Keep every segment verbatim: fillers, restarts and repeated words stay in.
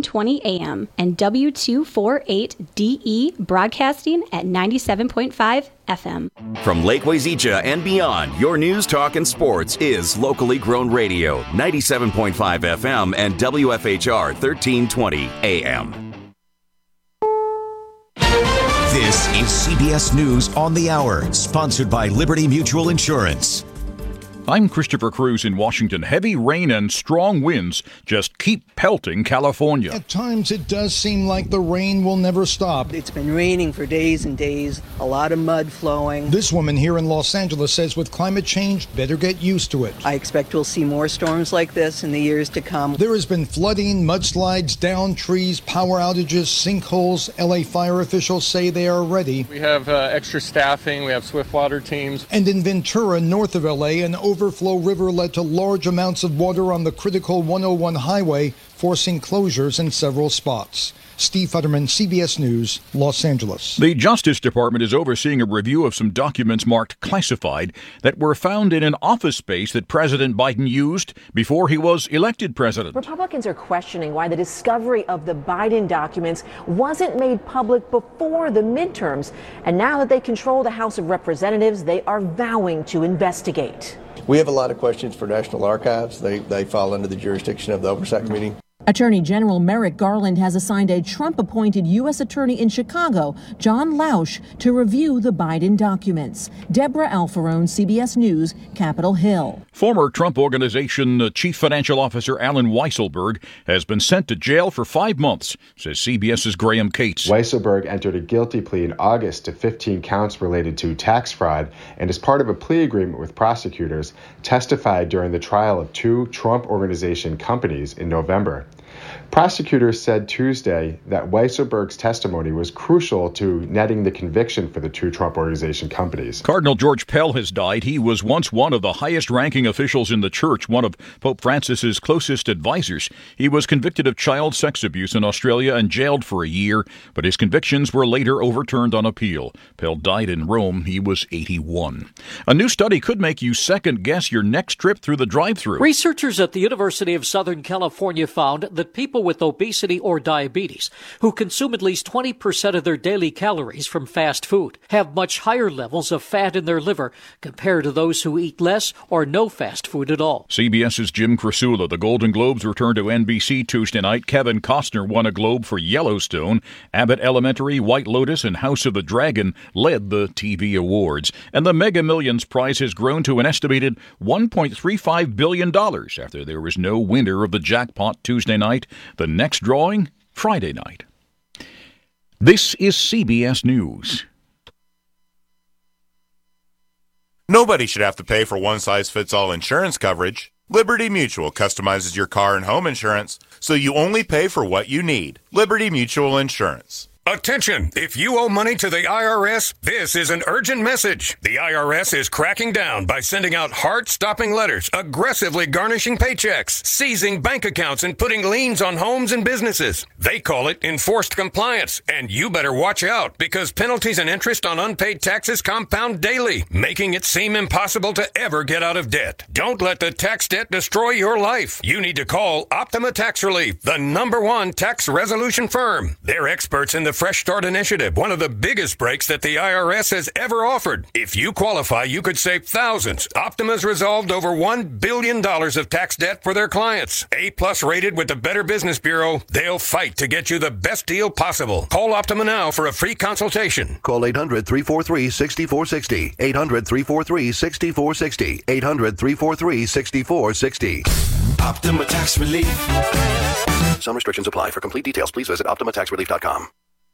twenty A M, and W two forty-eight D E broadcasting at ninety-seven point five F M. From Lake Wazeecha and beyond, your news, talk, and sports is locally grown radio, ninety-seven point five F M and W F H R thirteen twenty A M. This is C B S News on the Hour, sponsored by Liberty Mutual Insurance. I'm Christopher Cruz in Washington. Heavy rain and strong winds just keep pelting California. At times it does seem like the rain will never stop. It's been raining for days and days, a lot of mud flowing. This woman here in Los Angeles says with climate change, better get used to it. I expect we'll see more storms like this in the years to come. There has been flooding, mudslides, downed trees, power outages, sinkholes. L A fire officials say they are ready. We have uh, extra staffing. We have swift water teams. And in Ventura, north of L A, an overflow river led to large amounts of water on the critical one oh one highway, forcing closures in several spots. Steve Futterman, C B S News, Los Angeles. The Justice Department is overseeing a review of some documents marked classified that were found in an office space that President Biden used before he was elected president. Republicans are questioning why the discovery of the Biden documents wasn't made public before the midterms. And now that they control the House of Representatives, they are vowing to investigate. We have a lot of questions for National Archives. They, they fall under the jurisdiction of the Oversight Committee. Attorney General Merrick Garland has assigned a Trump-appointed U S attorney in Chicago, John Lausch, to review the Biden documents. Deborah Alfarone, C B S News, Capitol Hill. Former Trump Organization Chief Financial Officer Alan Weisselberg has been sent to jail for five months, says CBS's Graham Cates. Weisselberg entered a guilty plea in August to fifteen counts related to tax fraud and, as part of a plea agreement with prosecutors, testified during the trial of two Trump Organization companies in November. Prosecutors said Tuesday that Weisselberg's testimony was crucial to netting the conviction for the two Trump Organization companies. Cardinal George Pell has died. He was once one of the highest-ranking officials in the church, one of Pope Francis's closest advisors. He was convicted of child sex abuse in Australia and jailed for a year, but his convictions were later overturned on appeal. Pell died in Rome. He was eighty-one. A new study could make you second-guess your next trip through the drive-thru. Researchers at the University of Southern California found that people with obesity or diabetes who consume at least twenty percent of their daily calories from fast food have much higher levels of fat in their liver compared to those who eat less or no fast food at all. CBS's Jim Krasula. The Golden Globes returned to N B C Tuesday night. Kevin Costner won a Globe for Yellowstone. Abbott Elementary, White Lotus, and House of the Dragon led the T V awards. And the Mega Millions prize has grown to an estimated one point three five billion dollars after there was no winner of the jackpot Tuesday night. The next drawing, Friday night. This is C B S News. Nobody should have to pay for one-size-fits-all insurance coverage. Liberty Mutual customizes your car and home insurance, so you only pay for what you need. Liberty Mutual Insurance. Attention! If you owe money to the I R S, this is an urgent message. The I R S is cracking down by sending out heart-stopping letters, aggressively garnishing paychecks, seizing bank accounts, and putting liens on homes and businesses. They call it enforced compliance, and you better watch out because penalties and interest on unpaid taxes compound daily, making it seem impossible to ever get out of debt. Don't let the tax debt destroy your life. You need to call Optima Tax Relief, the number one tax resolution firm. They're experts in the Fresh Start Initiative, one of the biggest breaks that the I R S has ever offered. If you qualify, you could save thousands. Optima's resolved over one billion dollars of tax debt for their clients. A-plus rated with the Better Business Bureau, they'll fight to get you the best deal possible. Call Optima now for a free consultation. Call eight hundred, three four three, six four six zero. eight hundred, three four three, six four six zero. eight hundred, three four three, six four six zero. Optima Tax Relief. Some restrictions apply. For complete details, please visit optima tax relief dot com.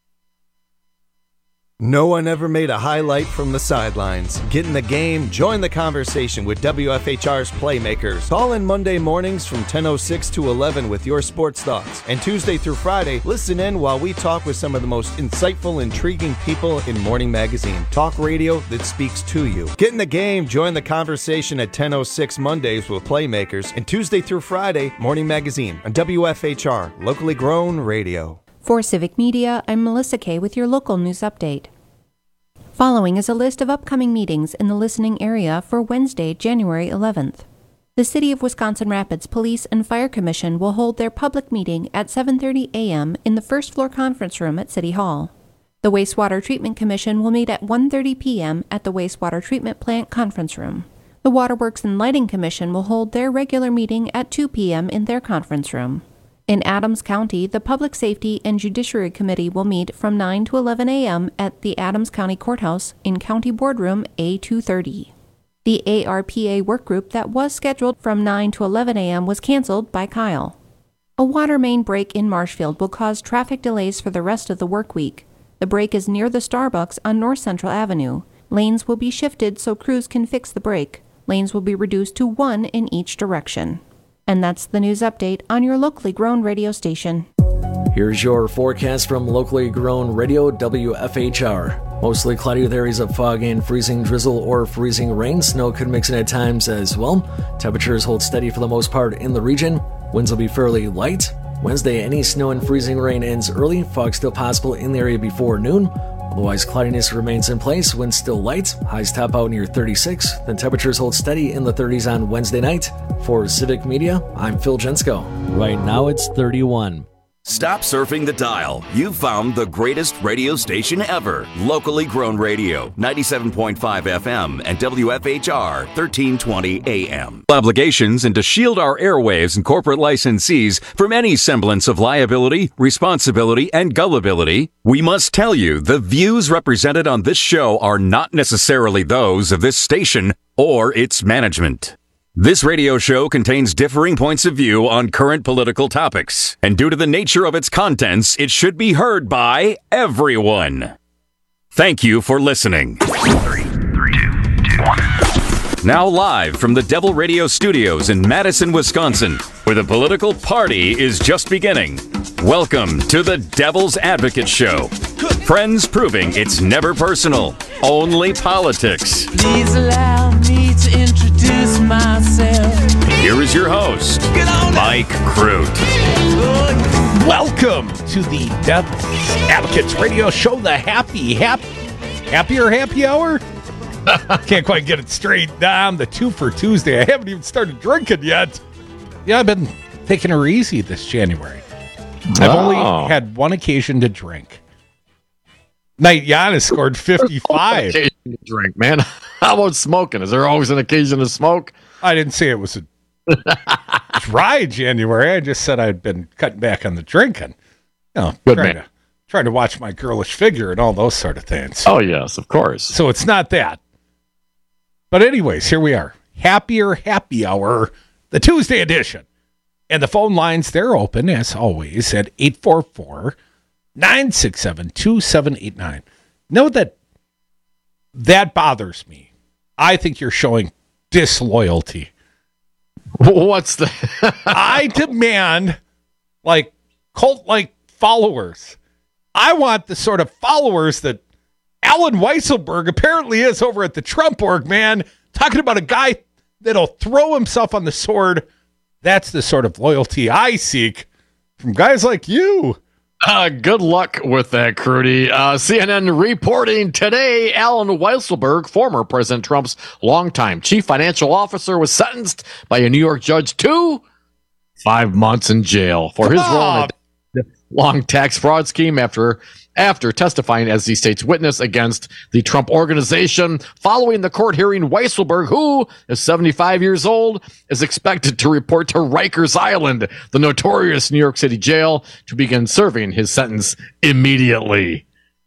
No one ever made a highlight from the sidelines. Get in the game, join the conversation with W F H R's Playmakers. Call in Monday mornings from ten oh six to eleven with your sports thoughts. And Tuesday through Friday, listen in while we talk with some of the most insightful, intriguing people in Morning Magazine. Talk radio that speaks to you. Get in the game, join the conversation at ten oh six Mondays with Playmakers. And Tuesday through Friday, Morning Magazine on W F H R, locally grown radio. For Civic Media, I'm Melissa Kay with your local news update. Following is a list of upcoming meetings in the listening area for Wednesday, January eleventh. The City of Wisconsin Rapids Police and Fire Commission will hold their public meeting at seven thirty a.m. in the first floor conference room at City Hall. The Wastewater Treatment Commission will meet at one thirty p.m. at the Wastewater Treatment Plant conference room. The Waterworks and Lighting Commission will hold their regular meeting at two p.m. in their conference room. In Adams County, the Public Safety and Judiciary Committee will meet from nine to eleven a.m. at the Adams County Courthouse in County Boardroom A two thirty. The A R P A work group that was scheduled from nine to eleven a.m. was canceled by Kyle. A water main break in Marshfield will cause traffic delays for the rest of the work week. The break is near the Starbucks on North Central Avenue. Lanes will be shifted so crews can fix the break. Lanes will be reduced to one in each direction. And that's the news update on your locally grown radio station. Here's your forecast from locally grown radio W F H R. Mostly cloudy with areas of fog and freezing drizzle or freezing rain. Snow could mix in at times as well. Temperatures hold steady for the most part in the region. Winds will be fairly light. Wednesday, any snow and freezing rain ends early. Fog still possible in the area before noon. Otherwise, cloudiness remains in place. Winds still light. Highs top out near thirty-six. Then temperatures hold steady in the thirties on Wednesday night. For Civic Media, I'm Phil Jensko. Right now it's thirty-one. Stop surfing the dial. You've found the greatest radio station ever. Locally grown radio, ninety-seven point five F M and W F H R, thirteen twenty A M. Obligations and to shield our airwaves and corporate licensees from any semblance of liability, responsibility, and gullibility, we must tell you the views represented on this show are not necessarily those of this station or its management. This radio show contains differing points of view on current political topics, and due to the nature of its contents, it should be heard by everyone. Thank you for listening. Three, three, two, two, one. Now live from the Devil Radio Studios in Madison, Wisconsin, where the political party is just beginning. Welcome to the Devil's Advocate Show. Friends proving it's never personal, only politics. Please allow me to introduce myself. Here is your host, Mike Crute. Welcome to the Devil's Advocates Radio Show, the happy, happy, happier happy hour. Can't quite get it straight down. The two for Tuesday. I haven't even started drinking yet. Yeah, I've been taking her easy this January. I've oh. only had one occasion to drink. Night Giannis scored fifty-five. Occasion to drink, man. How about smoking? Is there always an occasion to smoke? I didn't say it was a dry January. I just said I'd been cutting back on the drinking. You know, Good trying man. To, trying to watch my girlish figure and all those sort of things. Oh, yes, of course. So it's not that. But anyways, here we are. Happier Happy Hour, the Tuesday edition. And the phone lines, they're open, as always, at eight four four, nine six seven, two seven eight nine. Know that that bothers me. I think you're showing disloyalty. What's the... I demand, like, cult-like followers. I want the sort of followers that Alan Weisselberg apparently is over at the Trump org, man. Talking about a guy that'll throw himself on the sword. That's the sort of loyalty I seek from guys like you. Uh, good luck with that, Crudy. Uh, C N N reporting today, Alan Weisselberg, former President Trump's longtime chief financial officer, was sentenced by a New York judge to five months in jail for his role in a long tax fraud scheme after after testifying as the state's witness against the Trump Organization. Following the court hearing, Weisselberg, who is seventy-five years old, is expected to report to Rikers Island, the notorious New York City jail, to begin serving his sentence immediately.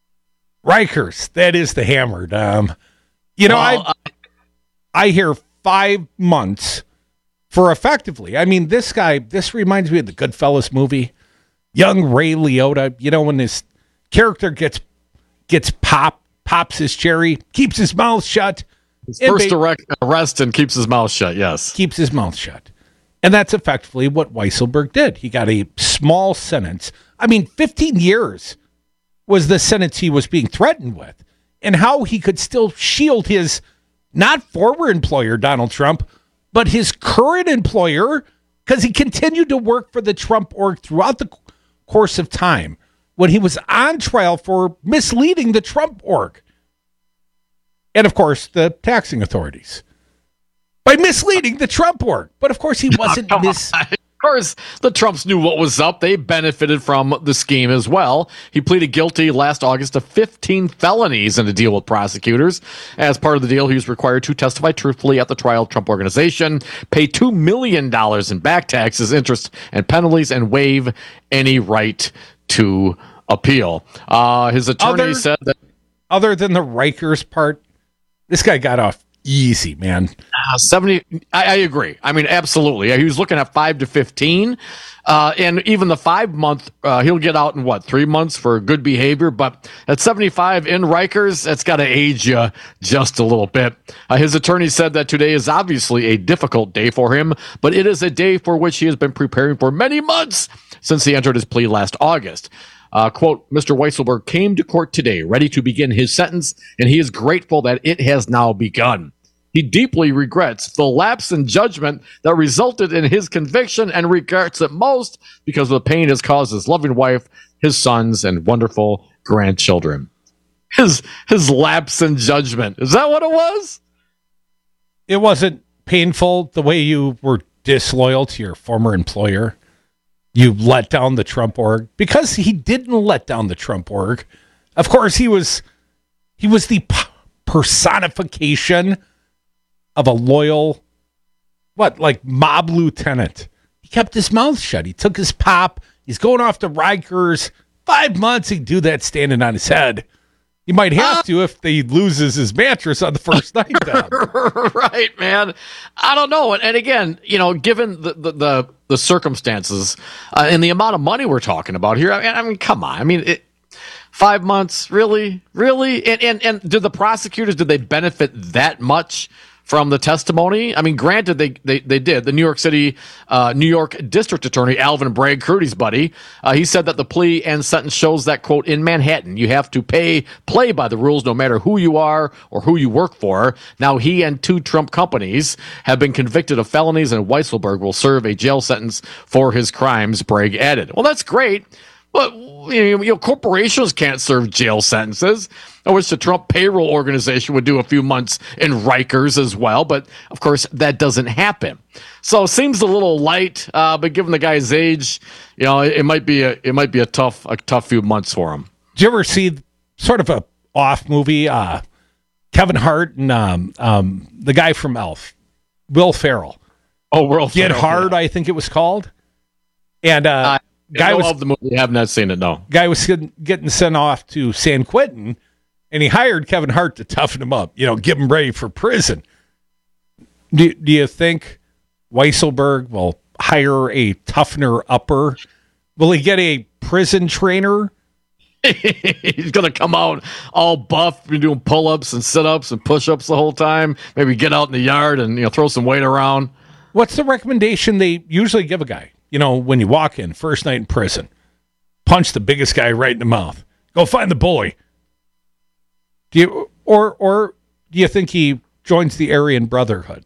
Rikers, that is the hammer, Dom. You know, well, I, I hear five months for effectively. I mean, this guy, this reminds me of the Goodfellas movie. Young Ray Liotta, you know, when his character gets gets pop, pops his cherry, keeps his mouth shut. His first direct arrest and keeps his mouth shut, yes. Keeps his mouth shut. And that's effectively what Weisselberg did. He got a small sentence. I mean, fifteen years was the sentence he was being threatened with. And how he could still shield his, not former employer, Donald Trump, but his current employer, because he continued to work for the Trump org throughout the course of time when he was on trial for misleading the Trump org. And, of course, the taxing authorities. by misleading the Trump org. But of course, he wasn't oh, mis. Of course, the Trumps knew what was up. They benefited from the scheme as well. He pleaded guilty last August to fifteen felonies in a deal with prosecutors. As part of the deal, he was required to testify truthfully at the trial of Trump Organization, pay two million dollars in back taxes, interest, and penalties, and waive any right to appeal. Uh, his attorney other, said that... Other than the Rikers part, this guy got off easy, man. Uh, seventy. I, I agree. I mean, absolutely. He was looking at five to fifteen, uh, and even the five month, uh, he'll get out in what three months for good behavior. But at seventy-five in Rikers, that's got to age you just a little bit. Uh, his attorney said that today is obviously a difficult day for him, but it is a day for which he has been preparing for many months since he entered his plea last August. Uh, quote, Mister Weisselberg came to court today ready to begin his sentence, and he is grateful that it has now begun. He deeply regrets the lapse in judgment that resulted in his conviction and regrets it most because of the pain it has caused his loving wife, his sons, and wonderful grandchildren. His, his lapse in judgment. Is that what it was? It wasn't painful the way you were disloyal to your former employer. You let down the Trump org because he didn't let down the Trump org. Of course, he was he was the p- personification of a loyal, what, like mob lieutenant. He kept his mouth shut. He took his pop. He's going off to Rikers. Five months, he'd do that standing on his head. He might have uh, to if he loses his mattress on the first night. Right, man. I don't know. And, and again, you know, given the the, the, the circumstances uh, and the amount of money we're talking about here, I mean, I mean come on. I mean, it, five months, really? Really? And, and, and did the prosecutors, did they benefit that much from the testimony? I mean, granted, they they, they did. The New York City, uh, New York District Attorney, Alvin Bragg, Crudy's buddy, uh, he said that the plea and sentence shows that, quote, in Manhattan, you have to pay play by the rules no matter who you are or who you work for. Now, he and two Trump companies have been convicted of felonies, and Weisselberg will serve a jail sentence for his crimes, Bragg added. Well, that's great. But you know, corporations can't serve jail sentences. I wish the Trump payroll organization would do a few months in Rikers as well, but of course that doesn't happen. So it seems a little light, uh, but given the guy's age, you know, it, it might be a it might be a tough a tough few months for him. Did you ever see sort of a off movie? Uh, Kevin Hart and um, um, the guy from Elf, Will Ferrell. Oh, Will Get Ferrell, Hard, yeah. I think it was called. And uh, I guy was of the movie. I have not seen it. No, guy was getting, getting sent off to San Quentin, and he hired Kevin Hart to toughen him up. You know, get him ready for prison. Do Do you think Weisselberg will hire a toughener upper? Will he get a prison trainer? He's going to come out all buff, be doing pull-ups and sit-ups and push-ups the whole time. Maybe get out in the yard and, you know, throw some weight around. What's the recommendation they usually give a guy? You know, when you walk in, first night in prison, punch the biggest guy right in the mouth. Go find the bully. Do you, or or do you think he joins the Aryan Brotherhood?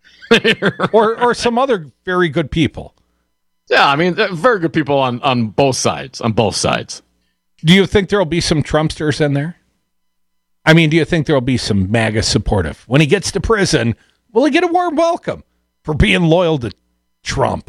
or or some other very good people? Yeah, I mean, very good people on, on both sides, on both sides. Do you think there will be some Trumpsters in there? I mean, do you think there will be some MAGA supportive? When he gets to prison, will he get a warm welcome for being loyal to Trump?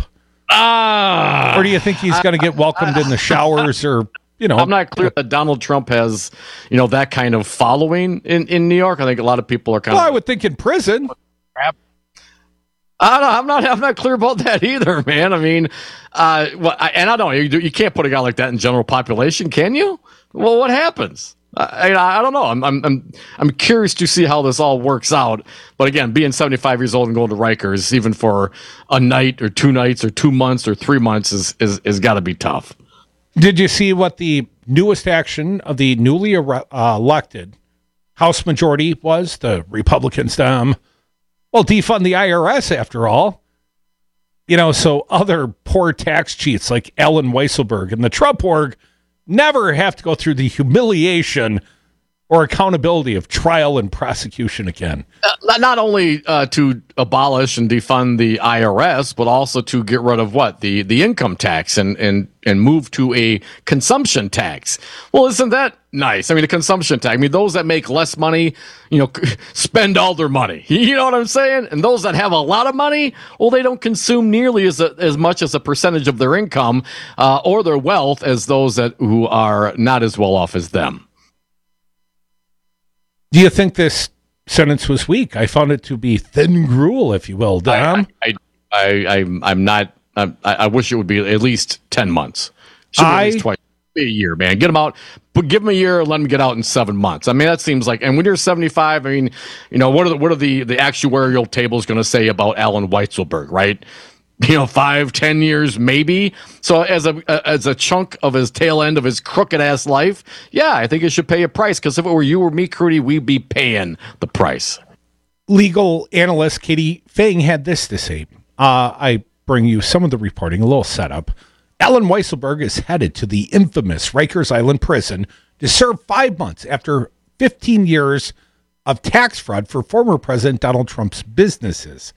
Ah, or do you think he's going to get welcomed in the showers or, you know? I'm not clear that Donald Trump has, you know, that kind of following in, in New York. I think a lot of people are kind well, of... I would think in prison. Crap. I don't know, I'm not. I'm not clear about that either, man. I mean, uh, well, I, and I don't. You, you can't put a guy like that in general population, can you? Well, what happens? I, I, I don't know. I'm, I'm, I'm, I'm curious to see how this all works out. But again, being seventy-five years old and going to Rikers, even for a night or two nights or two months or three months, is is, is got to be tough. Did you see what the newest action of the newly uh, elected House majority was? The Republicans, um, well, defund the I R S after all. You know, so other poor tax cheats like Alan Weisselberg and the Trump org never have to go through the humiliation or accountability of trial and prosecution again? Uh, not only uh, to abolish and defund the I R S, but also to get rid of what? The the income tax and, and, and move to a consumption tax. Well, isn't that nice? I mean, a consumption tax. I mean, those that make less money, you know, spend all their money. You know what I'm saying? And those that have a lot of money, well, they don't consume nearly as a, as much as a percentage of their income uh, or their wealth as those that who are not as well off as them. Do you think this sentence was weak? I found it to be thin gruel, if you will, Dom. I, I, I, I I'm not. I, I wish it would be at least ten months. Should be at least twice a year, man. Get them out, but give them a year and let them get out in seven months. I mean, that seems like. And when you're seventy-five, I mean, you know, what are the what are the the actuarial tables going to say about Alan Weisselberg, right? You know, five, ten years, maybe. So as a as a chunk of his tail end of his crooked ass life, yeah, I think it should pay a price. Because if it were you or me, Crudy, we'd be paying the price. Legal analyst Katie Fang had this to say. Uh, I bring you some of the reporting, a little setup. Alan Weisselberg is headed to the infamous Rikers Island prison to serve five months after fifteen years of tax fraud for former President Donald Trump's businesses.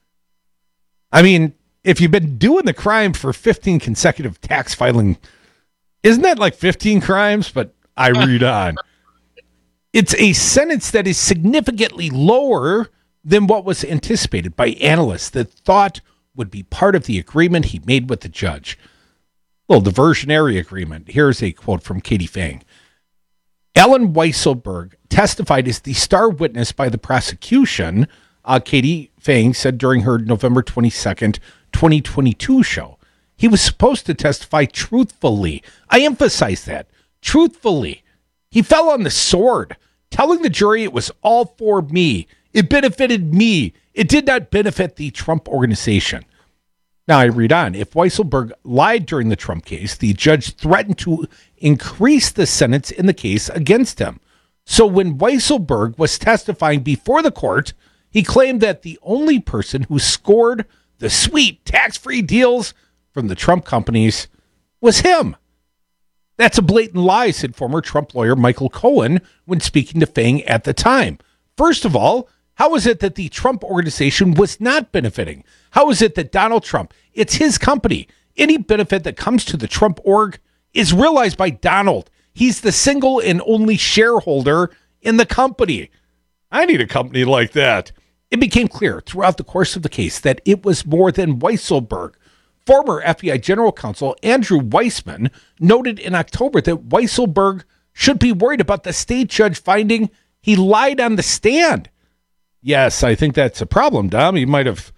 I mean, if you've been doing the crime for fifteen consecutive tax filing, isn't that like fifteen crimes? But I read on. It's a sentence that is significantly lower than what was anticipated by analysts that thought would be part of the agreement he made with the judge. A little diversionary agreement. Here's a quote from Katie Fang. Alan Weisselberg testified as the star witness by the prosecution, uh, Katie Fang said during her November twenty-second, twenty twenty-two show. He was supposed to testify truthfully. I emphasize that. Truthfully. He fell on the sword, telling the jury it was all for me. It benefited me. It did not benefit the Trump organization. Now I read on. If Weisselberg lied during the Trump case, the judge threatened to increase the sentence in the case against him. So when Weisselberg was testifying before the court, he claimed that the only person who scored the sweet tax-free deals from the Trump companies was him. That's a blatant lie, said former Trump lawyer Michael Cohen when speaking to Fang at the time. First of all, how is it that the Trump organization was not benefiting? How is it that Donald Trump, it's his company, any benefit that comes to the Trump org is realized by Donald? He's the single and only shareholder in the company. I need a company like that. It became clear throughout the course of the case that it was more than Weisselberg. Former F B I General Counsel Andrew Weissman noted in October that Weisselberg should be worried about the state judge finding he lied on the stand. Yes, I think that's a problem, Dom. He might have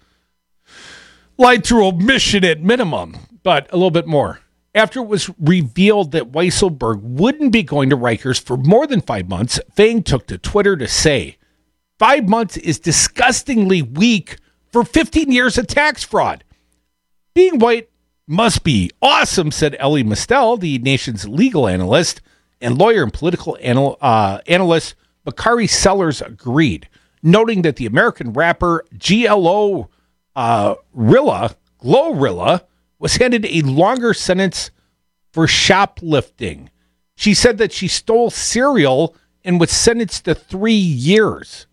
lied through omission at minimum, but a little bit more. After it was revealed that Weisselberg wouldn't be going to Rikers for more than five months, Fang took to Twitter to say, five months is disgustingly weak for fifteen years of tax fraud. Being white must be awesome, said Ellie Mistel, the nation's legal analyst, and lawyer and political anal- uh, analyst Bakari Sellers agreed, noting that the American rapper G L O uh, Rilla, Glorilla, was handed a longer sentence for shoplifting. She said that she stole cereal and was sentenced to three years.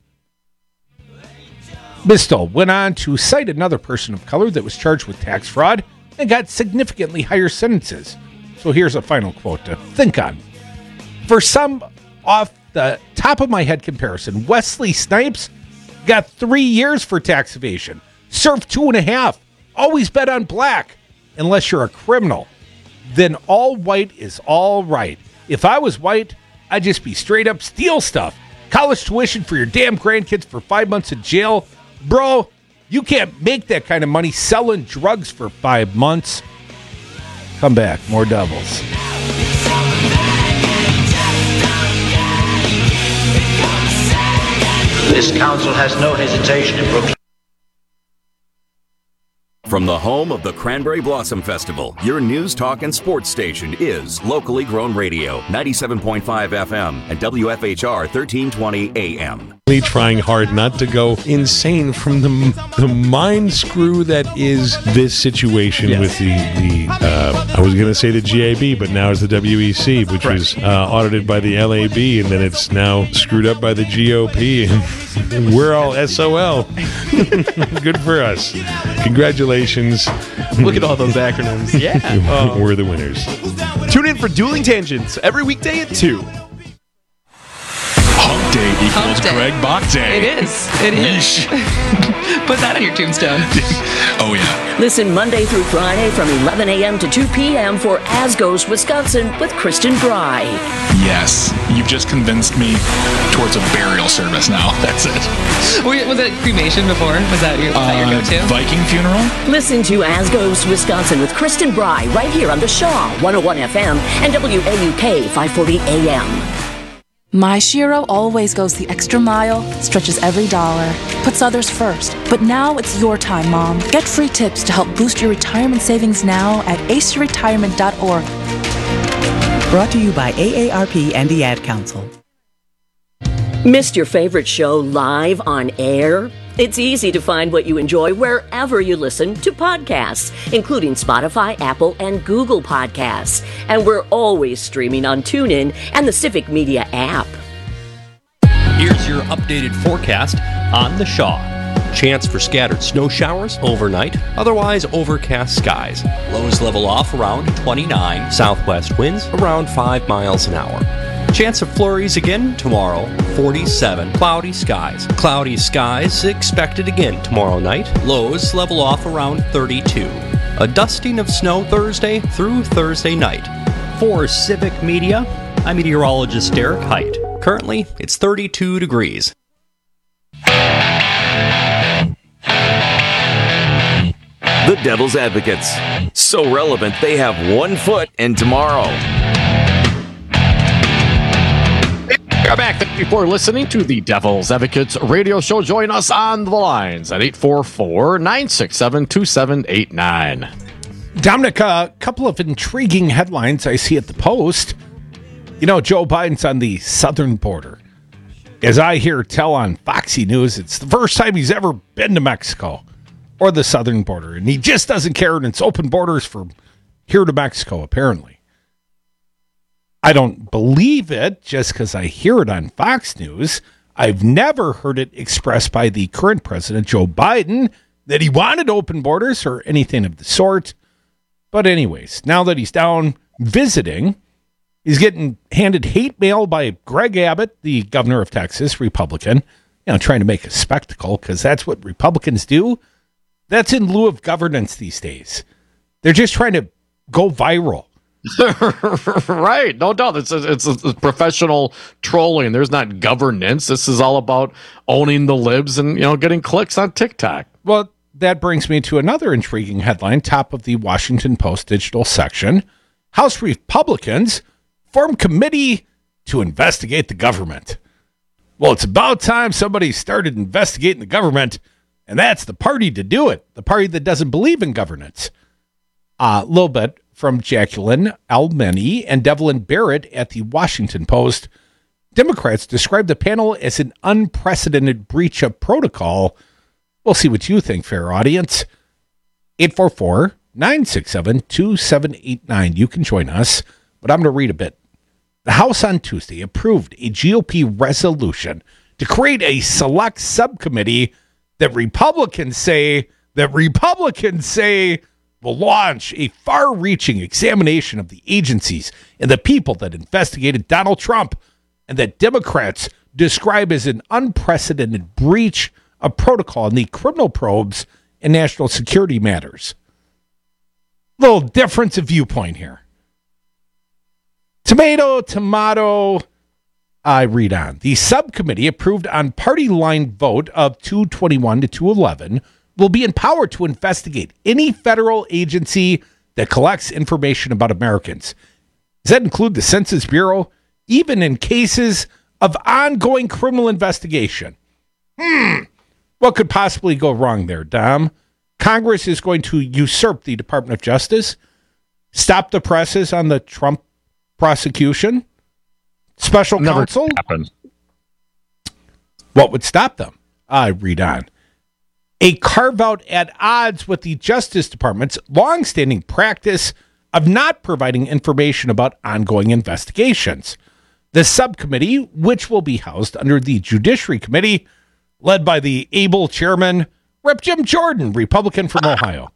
Mistel went on to cite another person of color that was charged with tax fraud and got significantly higher sentences. So here's a final quote to think on. For some off the top of my head comparison, Wesley Snipes got three years for tax evasion, served two and a half, always bet on black. Unless you're a criminal, then all white is all right. If I was white, I'd just be straight up steal stuff. College tuition for your damn grandkids for five months in jail. Bro, you can't make that kind of money selling drugs for five months. Come back, more doubles. This council has no hesitation in proclaiming From the home of the Cranberry Blossom Festival, your news, talk, and sports station is Locally Grown Radio, ninety-seven point five F M and W F H R thirteen twenty A M. Trying hard not to go insane from the the mind screw that is this situation yes. with the, the uh, I was going to say the G A B, but now it's the W E C, which right. was uh, audited by the L A B, and then it's now screwed up by the G O P, and we're all S O L. Good for us. Congratulations. Look at all those acronyms. Yeah. Um, we're the winners. Tune in for Dueling Tangents every weekday at two. Hump Day equals Hump day. Greg Bach Day. It is. It is. Put that on your tombstone. Oh, yeah. Listen Monday through Friday from eleven a.m. to two p.m. for As Goes Wisconsin with Kristen Bry. Yes. You've just convinced me towards a burial service now. That's it. Was it cremation before? Was that your, was that your uh, go-to? Viking funeral? Listen to As Goes Wisconsin with Kristen Bry right here on the Shaw one oh one F M and W A U K five forty A M. My Shiro always goes the extra mile, stretches every dollar, puts others first. But now it's your time, Mom. Get free tips to help boost your retirement savings now at ace your retirement dot org. Brought to you by A A R P and the Ad Council. Missed your favorite show live on air? It's easy to find what you enjoy wherever you listen to podcasts, including Spotify, Apple, and Google Podcasts. And we're always streaming on TuneIn and the Civic Media app. Here's your updated forecast on the Shaw. Chance for scattered snow showers overnight, otherwise overcast skies. Lows level off around twenty-nine, southwest winds around five miles an hour. Chance of flurries again tomorrow, forty-seven. Cloudy skies. Cloudy skies expected again tomorrow night. Lows level off around thirty-two. A dusting of snow Thursday through Thursday night. For Civic Media, I'm meteorologist Derek Height. Currently, it's thirty-two degrees. The Devil's Advocates. So relevant, they have one foot in tomorrow. Welcome back. Thank you for listening to the Devil's Advocates radio show. Join us on the lines at eight four four, nine six seven, two seven eight nine. Dominic, a couple of intriguing headlines I see at the Post. You know, Joe Biden's on the southern border. As I hear tell on Foxy News, it's the first time he's ever been to Mexico or the southern border. And he just doesn't care, and it's open borders from here to Mexico, apparently. I don't believe it just because I hear it on Fox News. I've never heard it expressed by the current president, Joe Biden, that he wanted open borders or anything of the sort. But anyways, now that he's down visiting, he's getting handed hate mail by Greg Abbott, the governor of Texas, Republican, you know, trying to make a spectacle because that's what Republicans do. That's in lieu of governance these days. They're just trying to go viral. Right, no doubt. It's a, it's a professional trolling. There's not governance. This is all about owning the libs and, you know, getting clicks on TikTok. Well, that brings me to another intriguing headline, top of the Washington Post digital section. House Republicans form committee to investigate the government. Well, it's about time somebody started investigating the government, and that's the party to do it, the party that doesn't believe in governance. A uh, little bit from Jacqueline Almeni and Devlin Barrett at the Washington Post. Democrats described the panel as an unprecedented breach of protocol. We'll see what you think, fair audience. eight four four, nine six seven, two seven eight nine. You can join us, but I'm going to read a bit. The House on Tuesday approved a G O P resolution to create a select subcommittee that Republicans say, that Republicans say will launch a far-reaching examination of the agencies and the people that investigated Donald Trump, and that Democrats describe as an unprecedented breach of protocol in the criminal probes and national security matters. Little difference of viewpoint here. Tomato, tomato. I read on. The subcommittee, approved on party line vote of two twenty-one to two eleven, will be empowered to investigate any federal agency that collects information about Americans. Does that include the Census Bureau, even in cases of ongoing criminal investigation? Hmm. What could possibly go wrong there, Dom? Congress is going to usurp the Department of Justice, stop the presses on the Trump prosecution, special Never counsel. Happened. What would stop them? I read on. A carve-out at odds with the Justice Department's longstanding practice of not providing information about ongoing investigations. The subcommittee, which will be housed under the Judiciary Committee, led by the able chairman, Representative Jim Jordan, Republican from Ohio,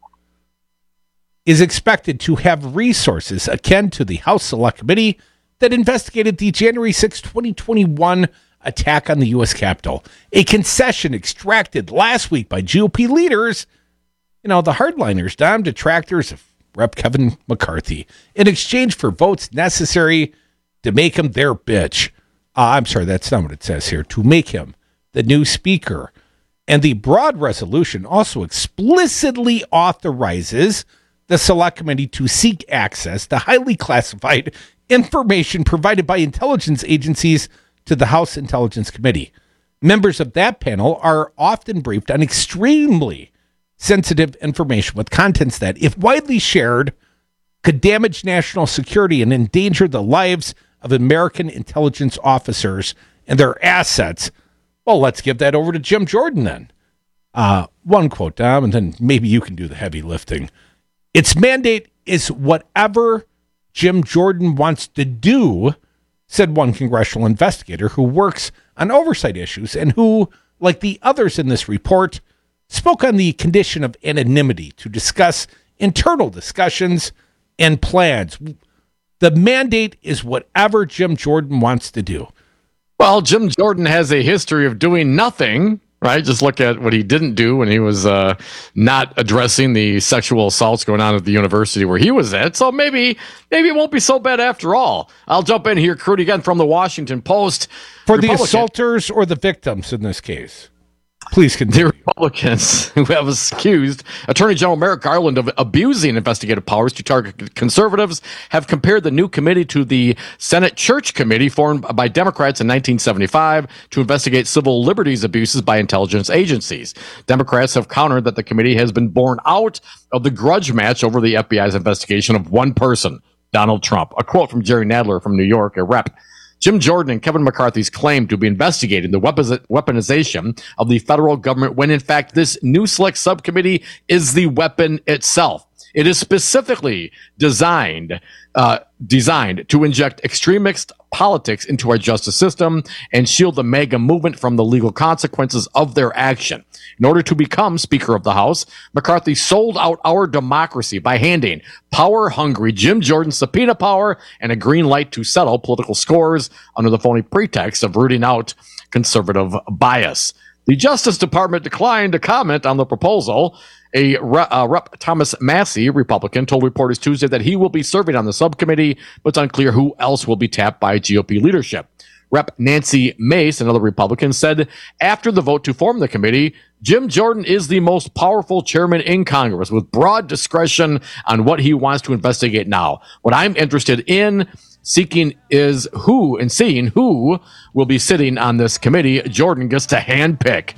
is expected to have resources akin to the House Select Committee that investigated the January sixth, twenty twenty-one attack on the U S Capitol, a concession extracted last week by G O P leaders, you know, the hardliners, Dom, detractors of Representative Kevin McCarthy, in exchange for votes necessary to make him their bitch. Uh, I'm sorry, that's not what it says here. To make him the new speaker. And the broad resolution also explicitly authorizes the Select Committee to seek access to highly classified information provided by intelligence agencies to the House Intelligence Committee. Members of that panel are often briefed on extremely sensitive information with contents that, if widely shared, could damage national security and endanger the lives of American intelligence officers and their assets. Well, let's give that over to Jim Jordan then. Uh, one quote, Dom, and then maybe you can do the heavy lifting. Its mandate is whatever Jim Jordan wants to do, said one congressional investigator who works on oversight issues and who, like the others in this report, spoke on the condition of anonymity to discuss internal discussions and plans. The mandate is whatever Jim Jordan wants to do. Well, Jim Jordan has a history of doing nothing, right? Just look at what he didn't do when he was uh, not addressing the sexual assaults going on at the university where he was at. So maybe maybe it won't be so bad after all. I'll jump in here, Crude, again from the Washington Post. For the assaulters or the victims in this case? Please continue. The Republicans who have accused Attorney General Merrick Garland of abusing investigative powers to target conservatives have compared the new committee to the Senate Church Committee formed by Democrats in nineteen seventy-five to investigate civil liberties abuses by intelligence agencies. Democrats have countered that the committee has been born out of the grudge match over the F B I's investigation of one person, Donald Trump. A quote from Jerry Nadler from New York, a rep. Jim Jordan and Kevin McCarthy's claim to be investigating the weaponization of the federal government when, in fact, this new select subcommittee is the weapon itself. It is specifically designed uh, designed to inject extremist politics into our justice system and shield the MAGA movement from the legal consequences of their action. In order to become Speaker of the House, McCarthy sold out our democracy by handing power-hungry Jim Jordan subpoena power and a green light to settle political scores under the phony pretext of rooting out conservative bias. The Justice Department declined to comment on the proposal. A rep, uh, Rep Thomas Massey, Republican, told reporters Tuesday that he will be serving on the subcommittee, but it's unclear who else will be tapped by G O P leadership. Rep Nancy Mace, another Republican, said after the vote to form the committee, Jim Jordan is the most powerful chairman in Congress with broad discretion on what he wants to investigate now. What I'm interested in seeking is who and seeing who will be sitting on this committee. Jordan gets to handpick.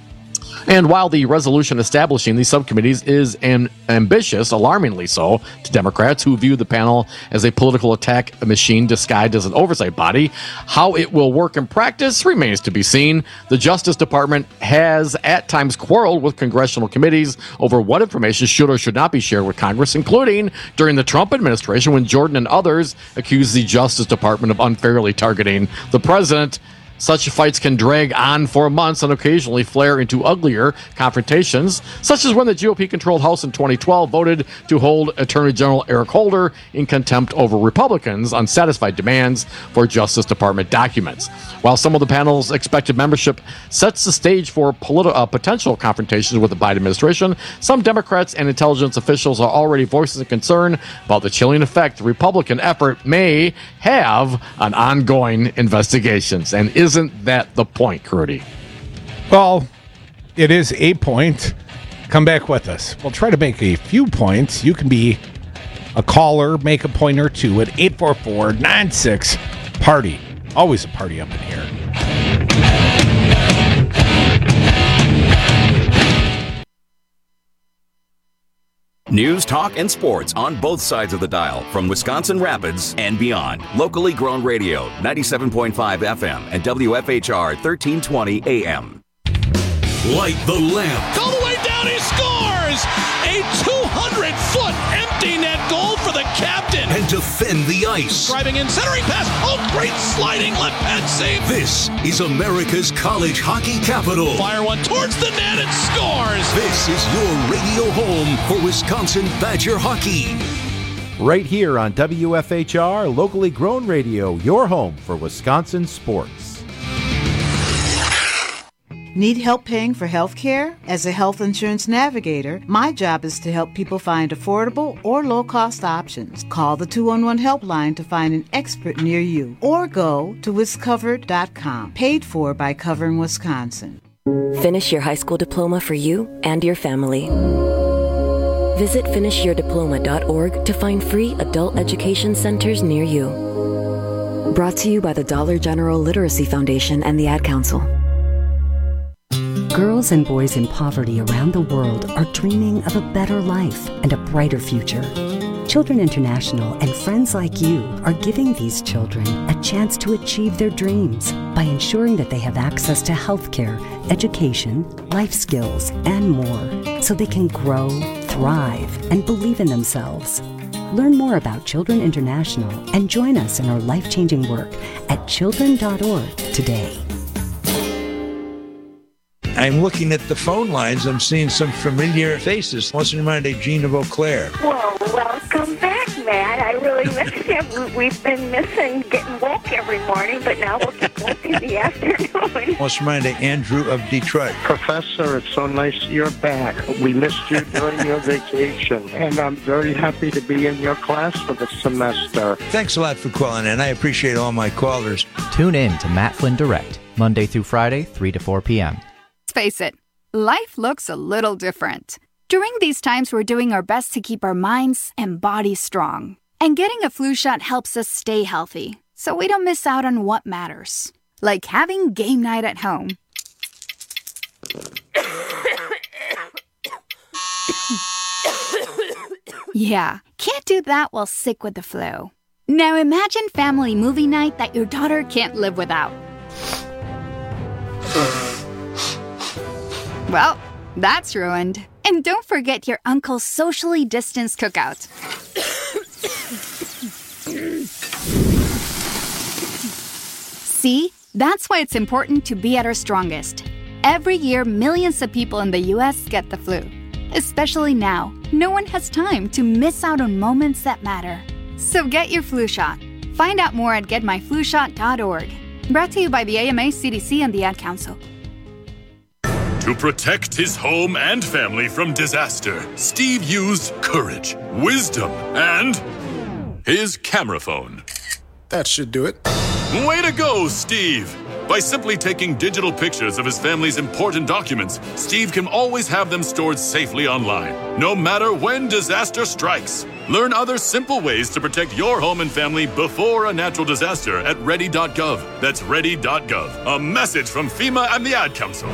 And while the resolution establishing these subcommittees is am- ambitious, alarmingly so, to Democrats who view the panel as a political attack machine disguised as an oversight body, how it will work in practice remains to be seen. The Justice Department has at times quarreled with congressional committees over what information should or should not be shared with Congress, including during the Trump administration when Jordan and others accused the Justice Department of unfairly targeting the president. Such fights can drag on for months and occasionally flare into uglier confrontations, such as when the G O P-controlled House in twenty twelve voted to hold Attorney General Eric Holder in contempt over Republicans' unsatisfied demands for Justice Department documents. While some of the panel's expected membership sets the stage for politi- uh, potential confrontations with the Biden administration, some Democrats and intelligence officials are already voicing concern about the chilling effect the Republican effort may have on ongoing investigations. And isn't that the point, Crudy? Well, it is a point. Come back with us. We'll try to make a few points. You can be a caller, make a point or two at eight four four, nine six, party. Always a party up in here. News, talk, and sports on both sides of the dial from Wisconsin Rapids and beyond. Locally grown radio, ninety-seven point five F M and W F H R thirteen twenty A M. Light the lamp. All the way down, he scores! A two hundred foot empty net goal for the captain. And defend the ice. Driving in, centering pass. Oh, great sliding left pad save. This is America's college hockey capital. Fire one towards the net and scores. This is your radio home for Wisconsin Badger hockey. Right here on W F H R, locally grown radio, your home for Wisconsin sports. Need help paying for health care? As a health insurance navigator, my job is to help people find affordable or low-cost options. Call the two one one helpline to find an expert near you, or go to wiscovered dot com. Paid for by Covering Wisconsin. Finish your high school diploma for you and your family. Visit finish your diploma dot org to find free adult education centers near you. Brought to you by the Dollar General Literacy Foundation and the Ad Council. Girls and boys in poverty around the world are dreaming of a better life and a brighter future. Children International and friends like you are giving these children a chance to achieve their dreams by ensuring that they have access to health care, education, life skills, and more, so they can grow, thrive, and believe in themselves. Learn more about Children International and join us in our life-changing work at children dot org today. I'm looking at the phone lines. I'm seeing some familiar faces. What's in mind, Gene of Eau Claire? Well, welcome back, Matt. I really miss you. We've been missing getting woke every morning, but now we'll get woke in the afternoon. What's in mind, Andrew of Detroit? Professor, it's so nice you're back. We missed you during your vacation, and I'm very happy to be in your class for the semester. Thanks a lot for calling in. I appreciate all my callers. Tune in to Matt Flynn Direct, Monday through Friday, three to four p.m. Face it, life looks a little different. During these times, we're doing our best to keep our minds and bodies strong. And getting a flu shot helps us stay healthy, so we don't miss out on what matters. Like having game night at home. Yeah, can't do that while sick with the flu. Now imagine family movie night that your daughter can't live without. Well, that's ruined. And don't forget your uncle's socially distanced cookout. See? That's why it's important to be at our strongest. Every year, millions of people in the U S get the flu. Especially now, no one has time to miss out on moments that matter. So get your flu shot. Find out more at get my flu shot dot org. Brought to you by the A M A, C D C, and the Ad Council. To protect his home and family from disaster, Steve used courage, wisdom, and his camera phone. That should do it. Way to go, Steve! By simply taking digital pictures of his family's important documents, Steve can always have them stored safely online, no matter when disaster strikes. Learn other simple ways to protect your home and family before a natural disaster at ready dot gov. That's ready dot gov. A message from FEMA and the Ad Council.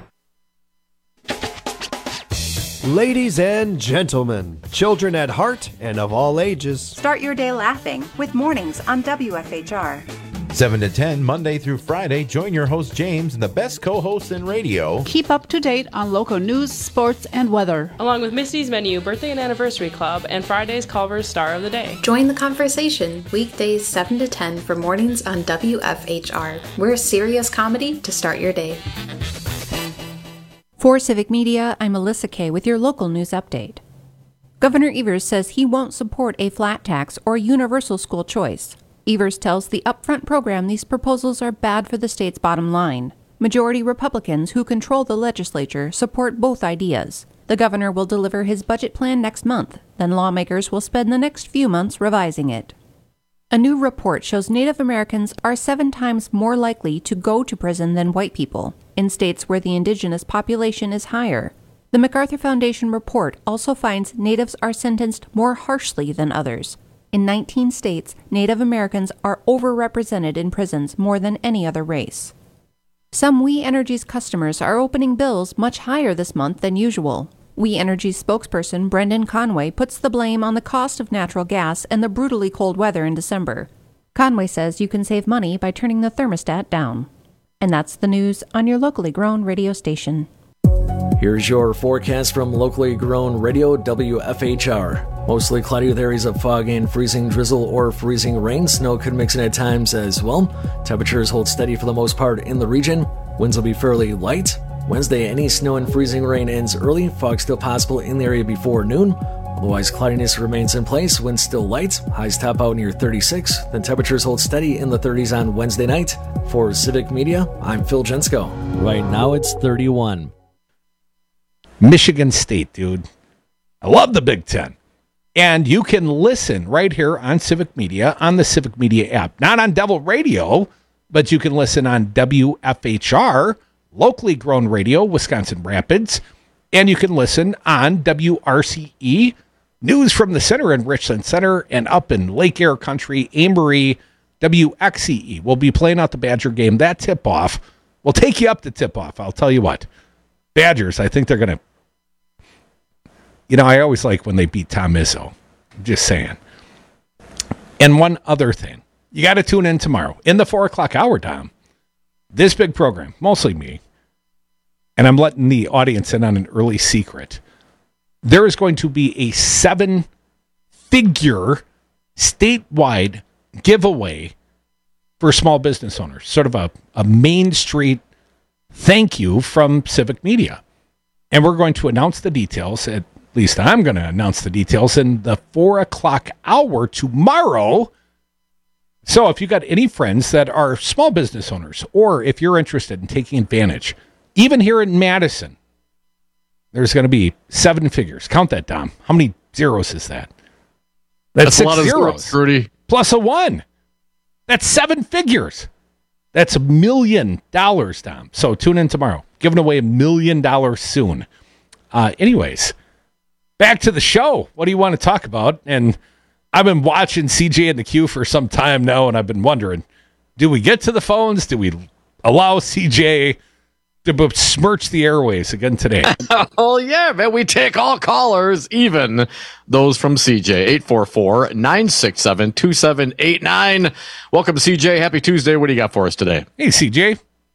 Ladies and gentlemen, children at heart and of all ages. Start your day laughing with Mornings on W F H R. seven to ten, Monday through Friday, join your host James and the best co-hosts in radio. Keep up to date on local news, sports, and weather. Along with Misty's Menu, Birthday and Anniversary Club, and Friday's Culver's Star of the Day. Join the conversation weekdays seven to ten for Mornings on W F H R. We're serious comedy to start your day. For Civic Media, I'm Melissa Kay with your local news update. Governor Evers says he won't support a flat tax or universal school choice. Evers tells the Upfront program these proposals are bad for the state's bottom line. Majority Republicans who control the legislature support both ideas. The governor will deliver his budget plan next month, then lawmakers will spend the next few months revising it. A new report shows Native Americans are seven times more likely to go to prison than white people, in states where the indigenous population is higher. The MacArthur Foundation report also finds Natives are sentenced more harshly than others. In nineteen states, Native Americans are overrepresented in prisons more than any other race. Some We Energies customers are opening bills much higher this month than usual. We Energy's spokesperson Brendan Conway puts the blame on the cost of natural gas and the brutally cold weather in December. Conway says you can save money by turning the thermostat down. And that's the news on your locally grown radio station. Here's your forecast from locally grown radio W F H R. Mostly cloudy with areas of fog and freezing drizzle or freezing rain. Snow could mix in at times as well. Temperatures hold steady for the most part in the region. Winds will be fairly light. Wednesday, any snow and freezing rain ends early. Fog still possible in the area before noon. Otherwise, cloudiness remains in place. Winds still light. Highs top out near thirty-six. Then temperatures hold steady in the thirties on Wednesday night. For Civic Media, I'm Phil Jensko. Right now, it's thirty-one. Michigan State, dude. I love the Big Ten. And you can listen right here on Civic Media, on the Civic Media app. Not on Devil Radio, but you can listen on W F H R, locally grown radio, Wisconsin Rapids. And you can listen on W R C E, news from the center in Richland Center and up in Lake Air Country, Amory. W X E E will be playing out the Badger game. That tip-off will take you up to tip-off, I'll tell you what. Badgers, I think they're going to, you know, I always like when they beat Tom Izzo. I'm just saying. And one other thing. You got to tune in tomorrow in the four o'clock hour, Dom. This big program, mostly me, and I'm letting the audience in on an early secret. There is going to be a seven-figure statewide giveaway for small business owners. Sort of a, a Main Street thank you from Civic Media. And we're going to announce the details at At least I'm going to announce the details in the four o'clock hour tomorrow. So if you got any friends that are small business owners, or if you're interested in taking advantage, even here in Madison, there's going to be seven figures. Count that, Dom. How many zeros is that? That's, That's six a lot of zeros, zeros, Rudy. Plus a one. That's seven figures. That's a million dollars, Dom. So tune in tomorrow. Giving away a million dollars soon. Uh, anyways. Back to the show. What do you want to talk about? And I've been watching C J in the queue for some time now, and I've been wondering, do we get to the phones? Do we allow C J to besmirch the airways again today? Oh, yeah, man. We take all callers, even those from C J. eight four four, nine six seven, two seven eight nine. Welcome, C J. Happy Tuesday. What do you got for us today? Hey, C J.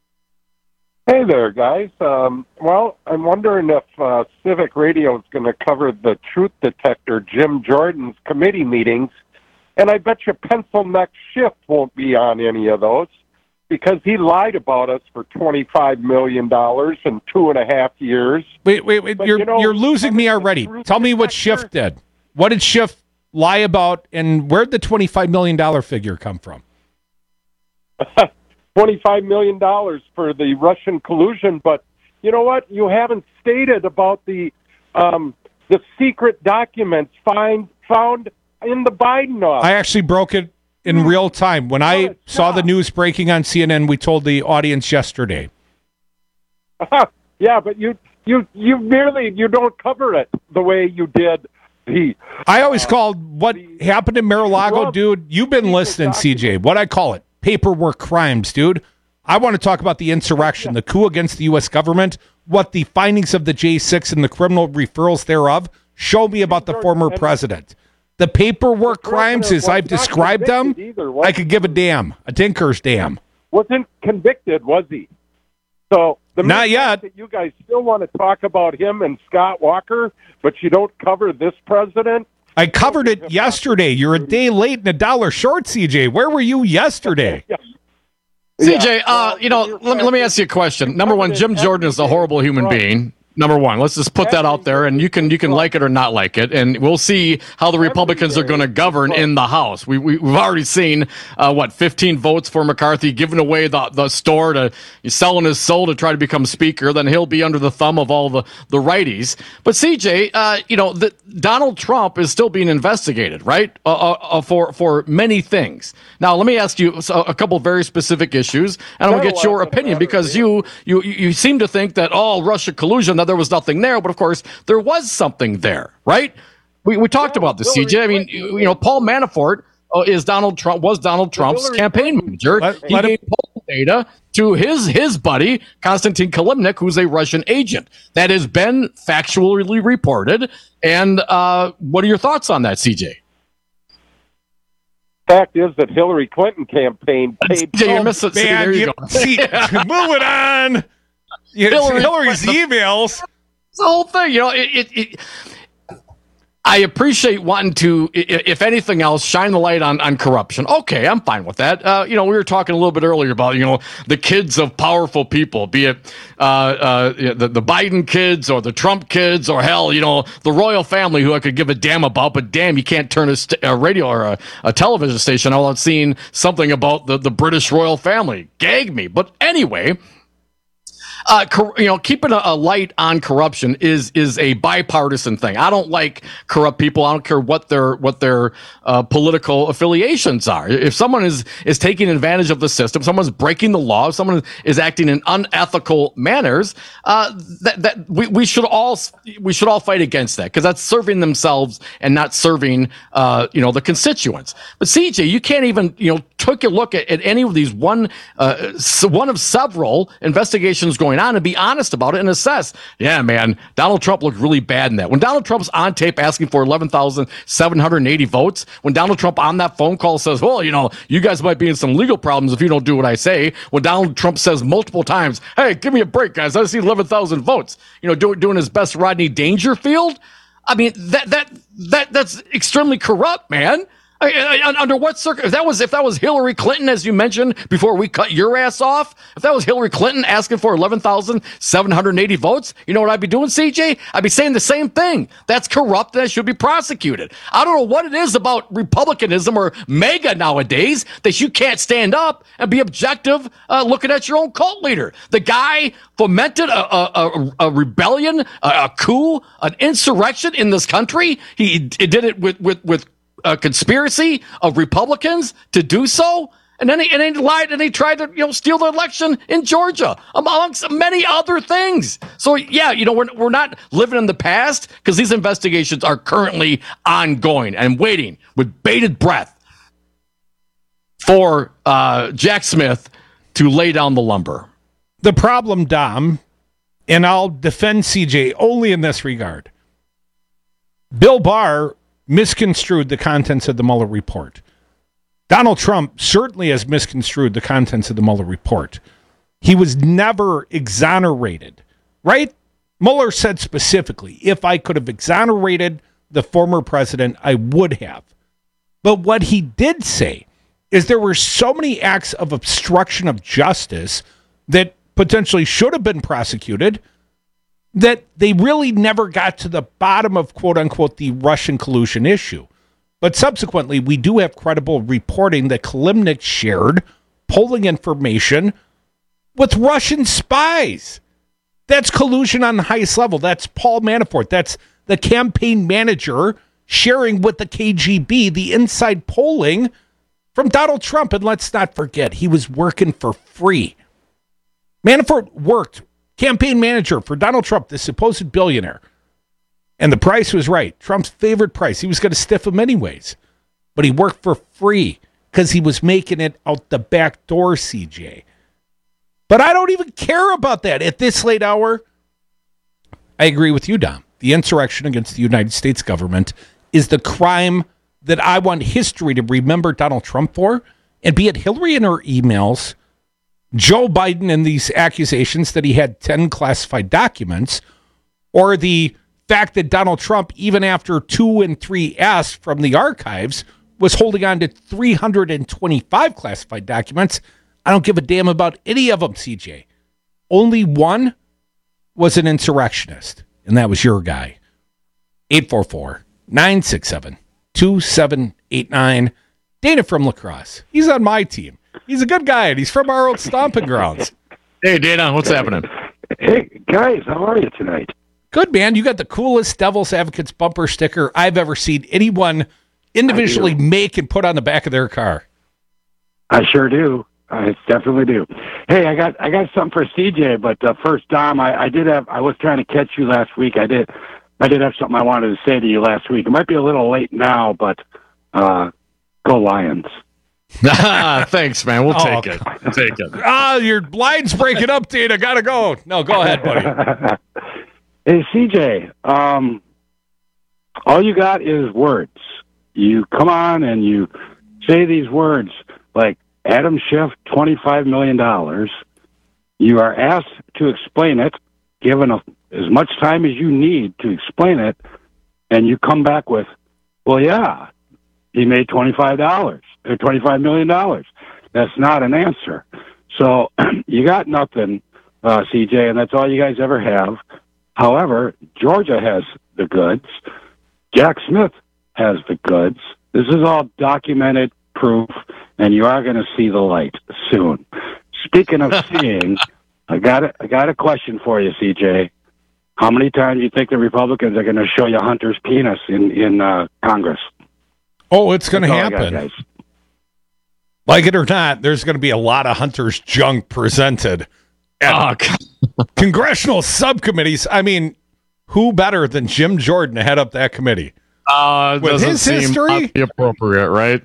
Hey there, guys. Um, well, I'm wondering if uh, Civic Radio is going to cover the truth detector, Jim Jordan's committee meetings, and I bet you Pencil Neck Schiff won't be on any of those because he lied about us for twenty-five million dollars in two and a half years. Wait, wait, wait. But, you're, you know, you're losing me already. Tell me what Schiff did. What did Schiff lie about, and where'd the twenty-five million dollars figure come from? twenty-five million dollars for the Russian collusion, but you know what? You haven't stated about the um, the secret documents find, found in the Biden office. I actually broke it in real time. When I saw the news breaking on C N N, we told the audience yesterday. Yeah, but you you you merely you don't cover it the way you did the. I always uh, called what happened in Mar-a-Lago, dude. You've been listening, C J. What I call it. Paperwork crimes, dude. I want to talk about the insurrection, the coup against the U S government, what the findings of the J six and the criminal referrals thereof show me about the former president. The paperwork crimes, as I've described them, I could give a damn. A dinker's damn. Wasn't convicted, was he? So the Not yet. That you guys still want to talk about him and Scott Walker, but you don't cover this president? I covered it yesterday. You're a day late and a dollar short, C J. Where were you yesterday? Yeah. C J, uh, you know, let me, let me ask you a question. Number one, Jim Jordan is a horrible human being. Number one, let's just put that out there, and you can you can like it or not like it, and we'll see how the Republicans are going to govern in the House. We, we we've already seen uh, what fifteen votes for McCarthy, giving away the the store to selling his soul to try to become Speaker. Then he'll be under the thumb of all the the righties. But C J, uh, you know, the, Donald Trump is still being investigated, right? Uh, uh, for for many things. Now, let me ask you a couple of very specific issues, and I will get your opinion because you you you seem to think that all Russia collusion. That there was nothing there, but of course there was something there, right? We we talked yeah, about this, C J. I mean, you, you know, Paul Manafort uh, is Donald Trump was Donald Trump's campaign manager. Let, he let gave him, Paul, data to his his buddy, Konstantin Kilimnik, who's a Russian agent. That has been factually reported. And uh, what are your thoughts on that, C J? Fact is that Hillary Clinton campaign paid. C J, you're missing. Man, see, there you, you go. See, moving on. Yeah, Hillary Hillary's Clinton, emails. The whole thing, you know, it, it, it I appreciate wanting to, if anything else, shine the light on, on corruption. Okay, I'm fine with that. Uh, you know, we were talking a little bit earlier about, you know, the kids of powerful people, be it uh, uh, the, the Biden kids or the Trump kids or, hell, you know, the royal family who I could give a damn about. But damn, you can't turn a, st- a radio or a, a television station on without seeing something about the, the British royal family. Gag me. But anyway... Uh, cor- you know, keeping a, a light on corruption is is a bipartisan thing. I don't like corrupt people. I don't care what their what their uh, political affiliations are. If someone is is taking advantage of the system, someone's breaking the law, if someone is acting in unethical manners, uh, that that we, we should all we should all fight against that, because that's serving themselves and not serving uh, you know the constituents. But C J, you can't even you know take a look at, at any of these one uh, one of several investigations going on and be honest about it and assess, yeah, man, Donald Trump looked really bad in that. When Donald Trump's on tape asking for eleven thousand seven hundred eighty votes, when Donald Trump on that phone call says, well, you know, you guys might be in some legal problems if you don't do what I say, when Donald Trump says multiple times, hey, give me a break, guys, I just need eleven thousand votes, you know, do, doing his best Rodney Dangerfield. I mean, that that that that's extremely corrupt, man. I, I, under what circ? If that was if that was Hillary Clinton, as you mentioned before, we cut your ass off. If that was Hillary Clinton asking for eleven thousand seven hundred eighty votes, you know what I'd be doing, C J? I'd be saying the same thing. That's corrupt. And that should be prosecuted. I don't know what it is about Republicanism or MAGA nowadays that you can't stand up and be objective, uh, looking at your own cult leader. The guy fomented a, a, a, a rebellion, a, a coup, an insurrection in this country. He, he did it with with with. A conspiracy of Republicans to do so, and then he and he lied and he tried to you know steal the election in Georgia, amongst many other things. So yeah, you know we're we're not living in the past, because these investigations are currently ongoing and waiting with bated breath for uh, Jack Smith to lay down the lumber. The problem, Dom, and I'll defend C J only in this regard. Bill Barr misconstrued the contents of the Mueller report. Donald Trump certainly has misconstrued the contents of the Mueller report. He was never exonerated, right? Mueller said specifically, if I could have exonerated the former president, I would have. But what he did say is there were so many acts of obstruction of justice that potentially should have been prosecuted that they really never got to the bottom of, quote unquote, the Russian collusion issue. But subsequently, we do have credible reporting that Kilimnik shared polling information with Russian spies. That's collusion on the highest level. That's Paul Manafort. That's the campaign manager sharing with the K G B the inside polling from Donald Trump. And let's not forget, he was working for free. Manafort worked campaign manager for Donald Trump, the supposed billionaire. And the price was right. Trump's favorite price. He was going to stiff him anyways. But he worked for free because he was making it out the back door, C J. But I don't even care about that at this late hour. I agree with you, Dom. The insurrection against the United States government is the crime that I want history to remember Donald Trump for. And be it Hillary and her emails, Joe Biden and these accusations that he had ten classified documents, or the fact that Donald Trump, even after two and three S from the archives, was holding on to three hundred twenty-five classified documents. I don't give a damn about any of them, C J. Only one was an insurrectionist, and that was your guy. eight four four, nine six seven, two seven eight nine. Dana from La Crosse. He's on my team. He's a good guy, and he's from our old stomping grounds. Hey, Dana, what's happening? Hey, guys, how are you tonight? Good, man. You got the coolest Devil's Advocates bumper sticker I've ever seen anyone individually make and put on the back of their car. I sure do. I definitely do. Hey, I got I got something for C J, but uh, first, Dom, I, I did have I was trying to catch you last week. I did I did have something I wanted to say to you last week. It might be a little late now, but uh, go Lions. Thanks, man. We'll take Oh, it. Take it. Ah, your line's breaking up, Dana. Gotta go. No, go ahead, buddy. Hey, C J, um, all you got is words. You come on and you say these words like Adam Schiff, twenty-five million dollars. You are asked to explain it, given a, as much time as you need to explain it, and you come back with, well, yeah, he made twenty-five dollars or twenty-five million dollars. That's not an answer. So you got nothing, uh, C J, and that's all you guys ever have. However, Georgia has the goods. Jack Smith has the goods. This is all documented proof, and you are going to see the light soon. Speaking of seeing, I got a, I got a question for you, C J. How many times do you think the Republicans are going to show you Hunter's penis in in uh, Congress? Oh, it's going to That's all I got, happen. guys. Like it or not, there's going to be a lot of Hunter's junk presented at Oh, congressional subcommittees. I mean, who better than Jim Jordan to head up that committee? Uh, With doesn't his seem history? appropriate, right?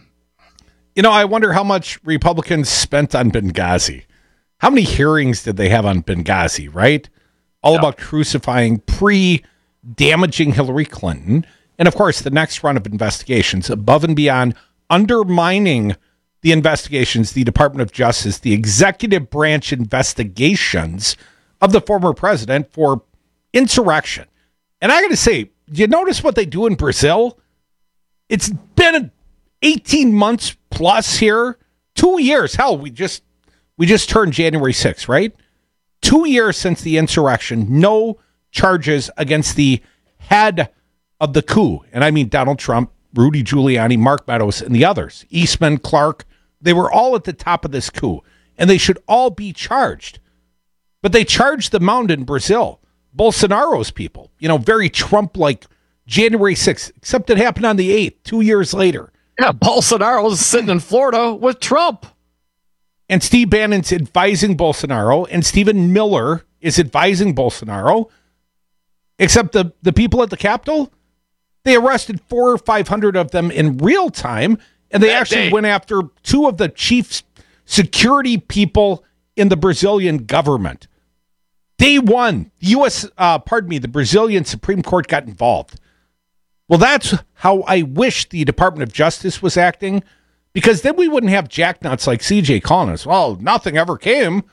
You know, I wonder how much Republicans spent on Benghazi. How many hearings did they have on Benghazi, right? All about crucifying pre-damaging Hillary Clinton. And, of course, the next round of investigations, above and beyond undermining the investigations, the Department of Justice, the executive branch investigations of the former president for insurrection. And I got to say, do you notice what they do in Brazil? It's been eighteen months plus here, two years. Hell, we just we just turned January sixth, right? Two years since the insurrection, no charges against the head of the coup. And I mean Donald Trump, Rudy Giuliani, Mark Meadows, and the others. Eastman, Clark, they were all at the top of this coup. And they should all be charged. But they charged the mound in Brazil. Bolsonaro's people, you know, very Trump-like January sixth, except it happened on the eighth, two years later. Yeah, Bolsonaro's sitting in Florida with Trump. And Steve Bannon's advising Bolsonaro, and Stephen Miller is advising Bolsonaro. Except the, the people at the Capitol, they arrested four or five hundred of them in real time, and they That actually day. went after two of the chief security people in the Brazilian government. Day one, the U S, uh, pardon me, the Brazilian Supreme Court got involved. Well, that's how I wish the Department of Justice was acting, because then we wouldn't have jacknuts like C J calling us, well, nothing ever came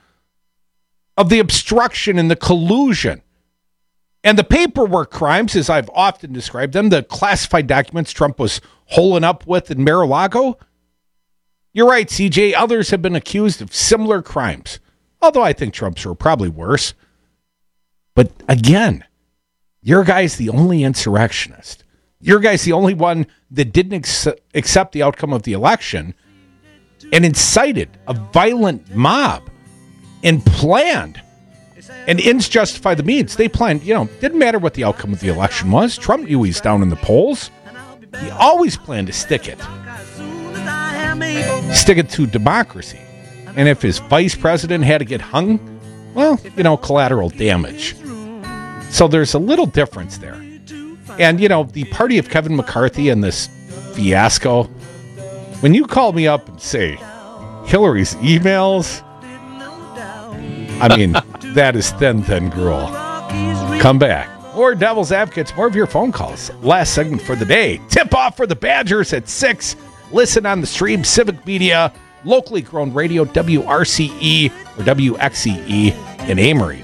of the obstruction and the collusion. And the paperwork crimes, as I've often described them, the classified documents Trump was holing up with in Mar-a-Lago. You're right, C J. Others have been accused of similar crimes, although I think Trump's were probably worse. But again, your guy's the only insurrectionist. Your guy's the only one that didn't ex- accept the outcome of the election and incited a violent mob and planned. And ends justify the means. They planned, you know, didn't matter what the outcome of the election was. Trump knew he's down in the polls. He always planned to stick it. Stick it to democracy. And if his vice president had to get hung, well, you know, collateral damage. So there's a little difference there. And, you know, the party of Kevin McCarthy and this fiasco, when you call me up and say Hillary's emails, I mean, that is thin, thin gruel. Come back. More Devil's Advocates, more of your phone calls. Last segment for the day. Tip off for the Badgers at six. Listen on the stream, Civic Media, locally grown radio, W R C E or W X E E in Amory.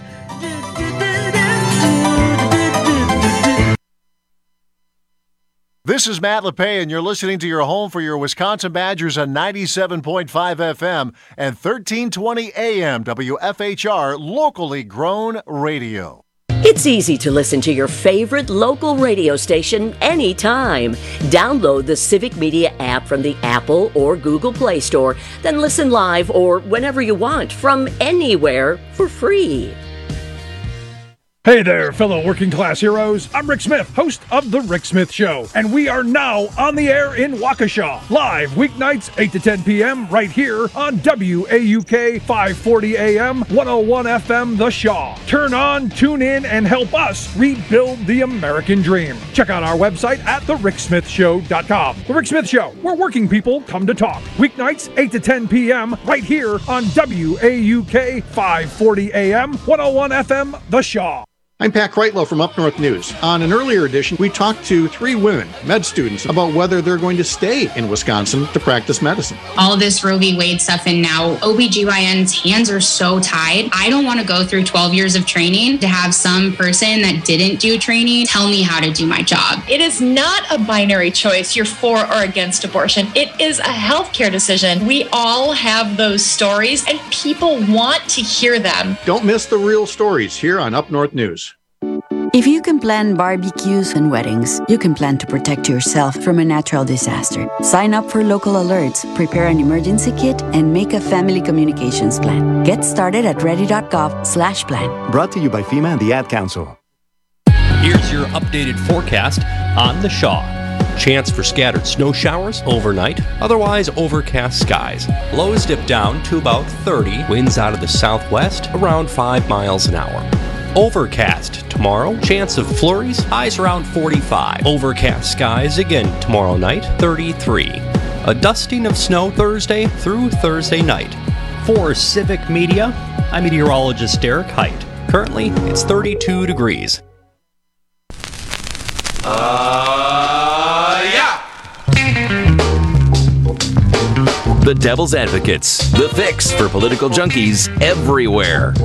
This is Matt LePay, and you're listening to your home for your Wisconsin Badgers on ninety-seven point five F M and thirteen twenty A M W F H R, locally grown radio. It's easy to listen to your favorite local radio station anytime. Download the Civic Media app from the Apple or Google Play Store, then listen live or whenever you want from anywhere for free. Hey there, fellow working class heroes. I'm Rick Smith, host of The Rick Smith Show, and we are now on the air in Waukesha, live weeknights eight to ten p.m. right here on W A U K five forty A M, one oh one F M The Shaw. Turn on, tune in, and help us rebuild the American dream. Check out our website at the rick smith show dot com. The Rick Smith Show, where working people come to talk. Weeknights eight to ten p.m. right here on W A U K five forty A M, one oh one F M The Shaw. I'm Pat Kreitlow from Up North News. On an earlier edition, we talked to three women, med students, about whether they're going to stay in Wisconsin to practice medicine. All this Roe v. Wade stuff, and now O B G Y N's hands are so tied. I don't want to go through twelve years of training to have some person that didn't do training tell me how to do my job. It is not a binary choice, you're for or against abortion. It is a healthcare decision. We all have those stories, and people want to hear them. Don't miss the real stories here on Up North News. If you can plan barbecues and weddings, you can plan to protect yourself from a natural disaster. Sign up for local alerts, prepare an emergency kit, and make a family communications plan. Get started at ready.gov slash plan. Brought to you by FEMA and the Ad Council. Here's your updated forecast on the Shaw. Chance for scattered snow showers overnight, otherwise overcast skies. Lows dip down to about thirty, winds out of the southwest around five miles an hour. Overcast tomorrow, chance of flurries, highs around forty-five. Overcast skies again tomorrow night, thirty-three. A dusting of snow Thursday through Thursday night. For Civic Media, I'm meteorologist Derek Height. Currently, it's thirty-two degrees. Uh, yeah! The Devil's Advocates, the fix for political junkies everywhere.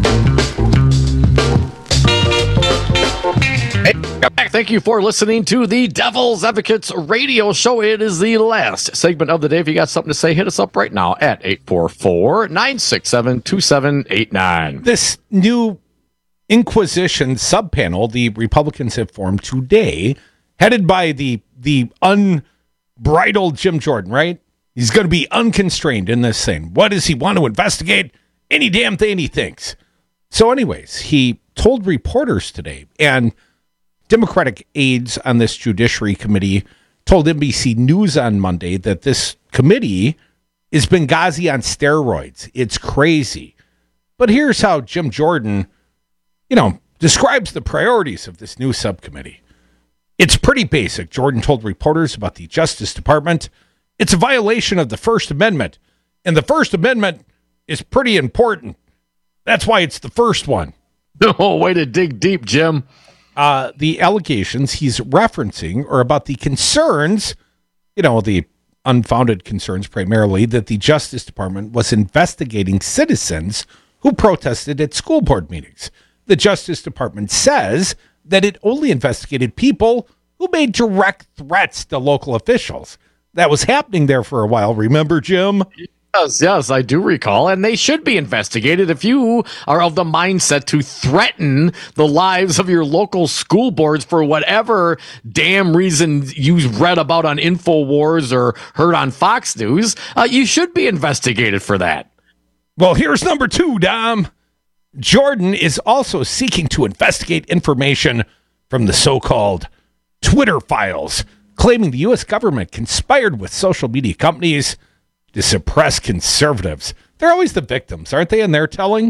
Hey, back. Thank you for listening to the Devil's Advocates radio show. It is the last segment of the day. If you got something to say, hit us up right now at eight four four, nine six seven, two seven eight nine. This new Inquisition subpanel the Republicans have formed today, headed by the the unbridled Jim Jordan, right? He's going to be unconstrained in this thing. What does he want to investigate? Any damn thing he thinks. So anyways, he told reporters today, and Democratic aides on this Judiciary Committee told N B C News on Monday that this committee is Benghazi on steroids. It's crazy. But here's how Jim Jordan, you know, describes the priorities of this new subcommittee. It's pretty basic, Jordan told reporters about the Justice Department. It's a violation of the First Amendment, and the First Amendment is pretty important. That's why it's the first one. Oh, way to dig deep, Jim. Uh, the allegations he's referencing are about the concerns, you know, the unfounded concerns primarily, that the Justice Department was investigating citizens who protested at school board meetings. The Justice Department says that it only investigated people who made direct threats to local officials. That was happening there for a while. Remember, Jim? Yes, yes, I do recall, and they should be investigated if you are of the mindset to threaten the lives of your local school boards for whatever damn reason you read about on InfoWars or heard on Fox News. Uh, you should be investigated for that. Well, here's number two, Dom. Jordan is also seeking to investigate information from the so-called Twitter files, claiming the U S government conspired with social media companies to suppress conservatives. They're always the victims, aren't they? And they're telling.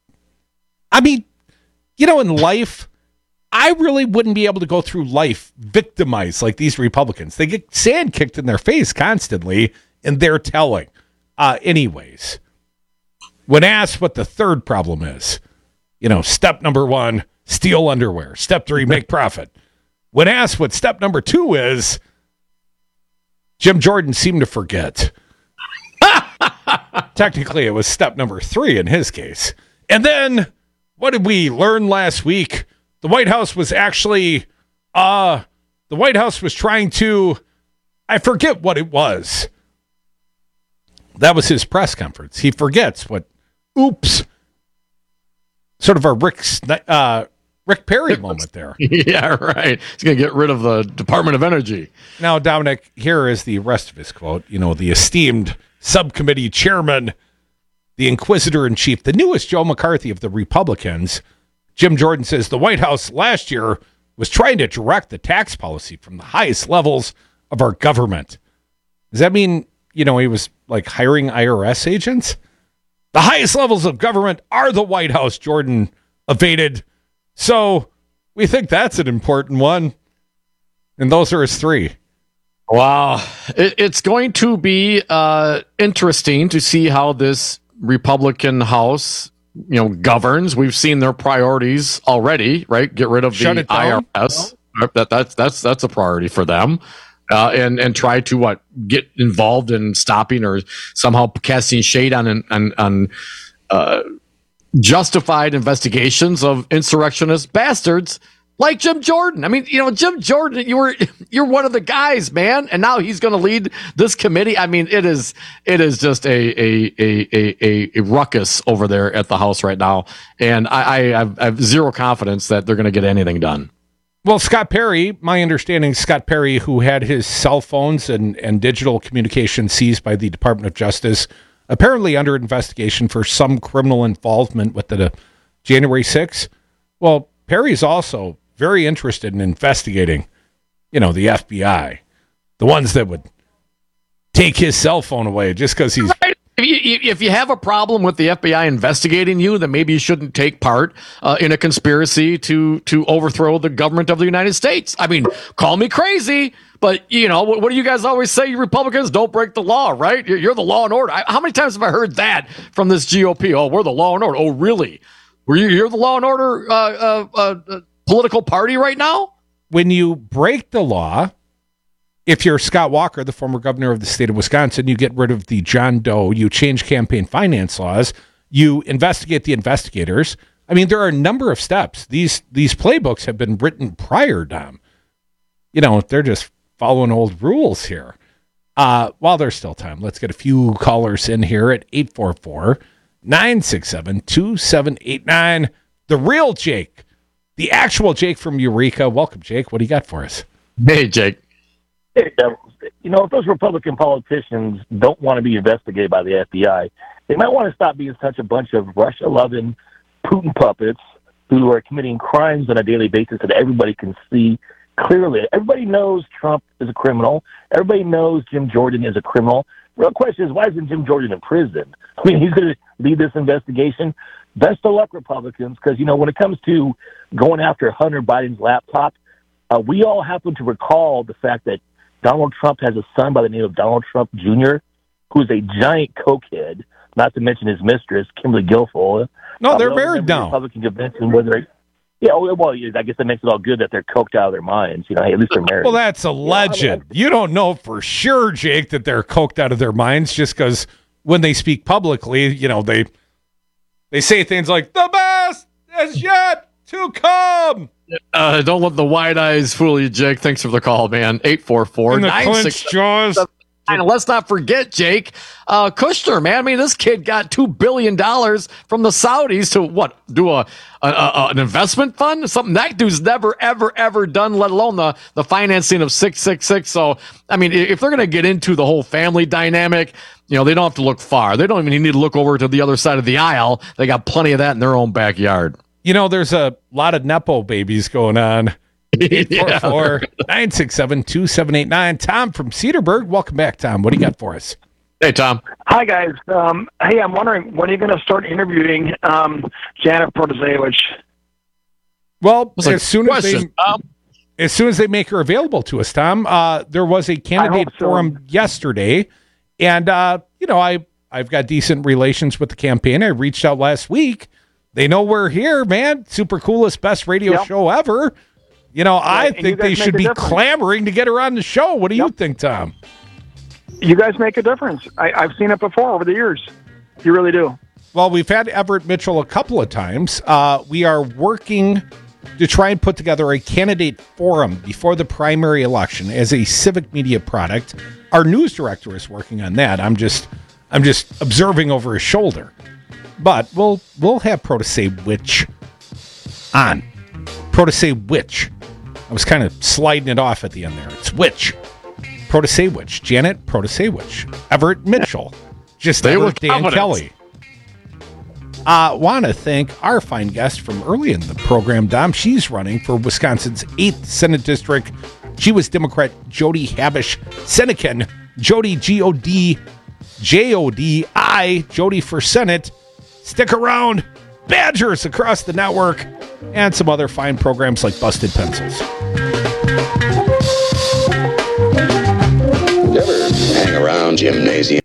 I mean, you know, in life, I really wouldn't be able to go through life victimized like these Republicans. They get sand kicked in their face constantly, and they're telling. Uh, anyways, when asked what the third problem is, you know, step number one, steal underwear. Step three, make profit. When asked what step number two is, Jim Jordan seemed to forget. Technically, it was step number three in his case. And then, what did we learn last week? The White House was actually, uh, the White House was trying to, I forget what it was. That was his press conference. He forgets what, oops, sort of a Rick, uh, Rick Perry moment there. Yeah, right. He's going to get rid of the Department of Energy. Now, Dominic, here is the rest of his quote. You know, the esteemed subcommittee chairman, the inquisitor-in-chief, the newest Joe McCarthy of the Republicans, Jim Jordan says the White House last year was trying to direct the tax policy from the highest levels of our government. Does that mean, you know, he was like hiring I R S agents? The highest levels of government are the White House, Jordan evaded. So we think that's an important one. And those are his three. Wow. It, it's going to be uh, interesting to see how this Republican House, you know, governs. We've seen their priorities already, right? Get rid of Shut the it down. I R S. That, that's that's that's a priority for them. Uh, and and try to what get involved in stopping or somehow casting shade on on on uh, justified investigations of insurrectionist bastards like Jim Jordan. I mean, you know, Jim Jordan, you were you're one of the guys, man, and now he's going to lead this committee. I mean, it is it is just a a a a, a ruckus over there at the House right now, and I, I, have, I have zero confidence that they're going to get anything done. Well, Scott Perry, my understanding, Scott Perry, who had his cell phones and, and digital communications seized by the Department of Justice, apparently under investigation for some criminal involvement with the January sixth. Well, Perry's also very interested in investigating, you know, the F B I, the ones that would take his cell phone away just because he's... Right. If you, if you have a problem with the F B I investigating you, then maybe you shouldn't take part uh, in a conspiracy to to overthrow the government of the United States. I mean, call me crazy, but, you know, what, what do you guys always say? You Republicans don't break the law, right? You're, you're the law and order. I, how many times have I heard that from this G O P? Oh, we're the law and order. Oh, really? Were you, you're the law and order uh, uh, uh, uh, political party right now? When you break the law... If you're Scott Walker, the former governor of the state of Wisconsin, you get rid of the John Doe, you change campaign finance laws, you investigate the investigators. I mean, there are a number of steps. These these playbooks have been written prior, Dom. You know, they're just following old rules here. Uh, while there's still time, let's get a few callers in here at eight four four, nine six seven, two seven eight nine. The real Jake, the actual Jake from Eureka. Welcome, Jake. What do you got for us? Hey, Jake. You know, if those Republican politicians don't want to be investigated by the F B I, they might want to stop being such a bunch of Russia-loving Putin puppets who are committing crimes on a daily basis that everybody can see clearly. Everybody knows Trump is a criminal. Everybody knows Jim Jordan is a criminal. The real question is, why isn't Jim Jordan in prison? I mean, he's going to lead this investigation. Best of luck, Republicans, because, you know, when it comes to going after Hunter Biden's laptop, uh, we all happen to recall the fact that Donald Trump has a son by the name of Donald Trump Junior, who's a giant cokehead, not to mention his mistress, Kimberly Guilfoyle. No, they're uh, married now. Republican convention where they're, yeah, well, I guess that makes it all good that they're coked out of their minds. You know, hey, at least they're married. Well, that's a legend. Yeah, I mean, you don't know for sure, Jake, that they're coked out of their minds just because when they speak publicly, you know, they they say things like, the best is yet to come. Uh, don't let the wide eyes fool you, Jake. Thanks for the call, man. eight four four, nine six jaws. And let's not forget, Jake, uh, Kushner, man. I mean, this kid got two billion dollars from the Saudis to, what, do a, a, a an investment fund? Something that dude's never, ever, ever done, let alone the, the financing of six six six. So, I mean, if they're going to get into the whole family dynamic, you know, they don't have to look far. They don't even need to look over to the other side of the aisle. They got plenty of that in their own backyard. You know, there's a lot of Nepo babies going on. eight four four, nine six seven, two seven eight nine. Tom from Cedarburg. Welcome back, Tom. What do you got for us? Hey, Tom. Hi, guys. Um, hey, I'm wondering, when are you going to start interviewing um, Janet Protasiewicz? Well, as soon as, they, as soon as they make her available to us, Tom, uh, there was a candidate so. forum yesterday, and, uh, you know, I, I've got decent relations with the campaign. I reached out last week. They know we're here, man. Super coolest, best radio yep. show ever. You know, right. I think they should be difference. clamoring to get her on the show. What do yep. you think, Tom? You guys make a difference. I, I've seen it before over the years. You really do. Well, we've had Everett Mitchell a couple of times. Uh, we are working to try and put together a candidate forum before the primary election as a civic media product. Our news director is working on that. I'm just, I'm just observing over his shoulder. But we'll we'll have Protasiewicz on. Protasiewicz. I was kind of sliding it off at the end there. It's which. Protasiewicz. Janet Protasiewicz. Everett Mitchell. Just they like were Dan confident. Kelly. I uh, want to thank our fine guest from early in the program, Dom. She's running for Wisconsin's eighth Senate District. She was Democrat Jody Habush Senecan. Jody, G O D J O D I, Jody for Senate. Stick around. Badgers across the network and some other fine programs like Busted Pencils. Never hang around gymnasium.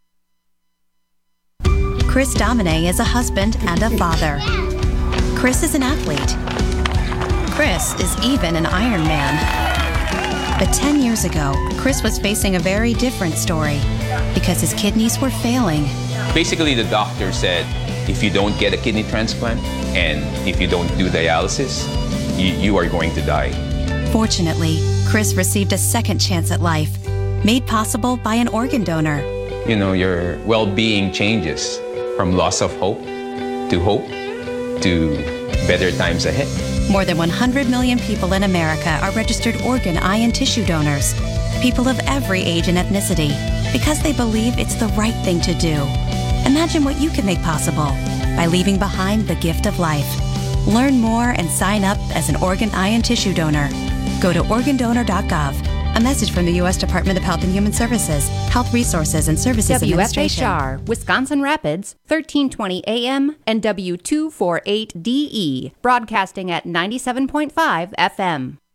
Chris Domine is a husband and a father. Chris is an athlete. Chris is even an Iron Man. But ten years ago, Chris was facing a very different story because his kidneys were failing. Basically, the doctor said, if you don't get a kidney transplant and if you don't do dialysis, you, you are going to die. Fortunately, Chris received a second chance at life, made possible by an organ donor. You know, your well-being changes from loss of hope to hope to better times ahead. More than one hundred million people in America are registered organ, eye, and tissue donors. People of every age and ethnicity, because they believe it's the right thing to do. Imagine what you can make possible by leaving behind the gift of life. Learn more and sign up as an organ, eye, and tissue donor. Go to organ donor dot gov. A message from the U S Department of Health and Human Services, Health Resources and Services W F H Administration. R, Wisconsin Rapids, thirteen twenty A M and W two forty-eight D E, broadcasting at ninety-seven point five F M.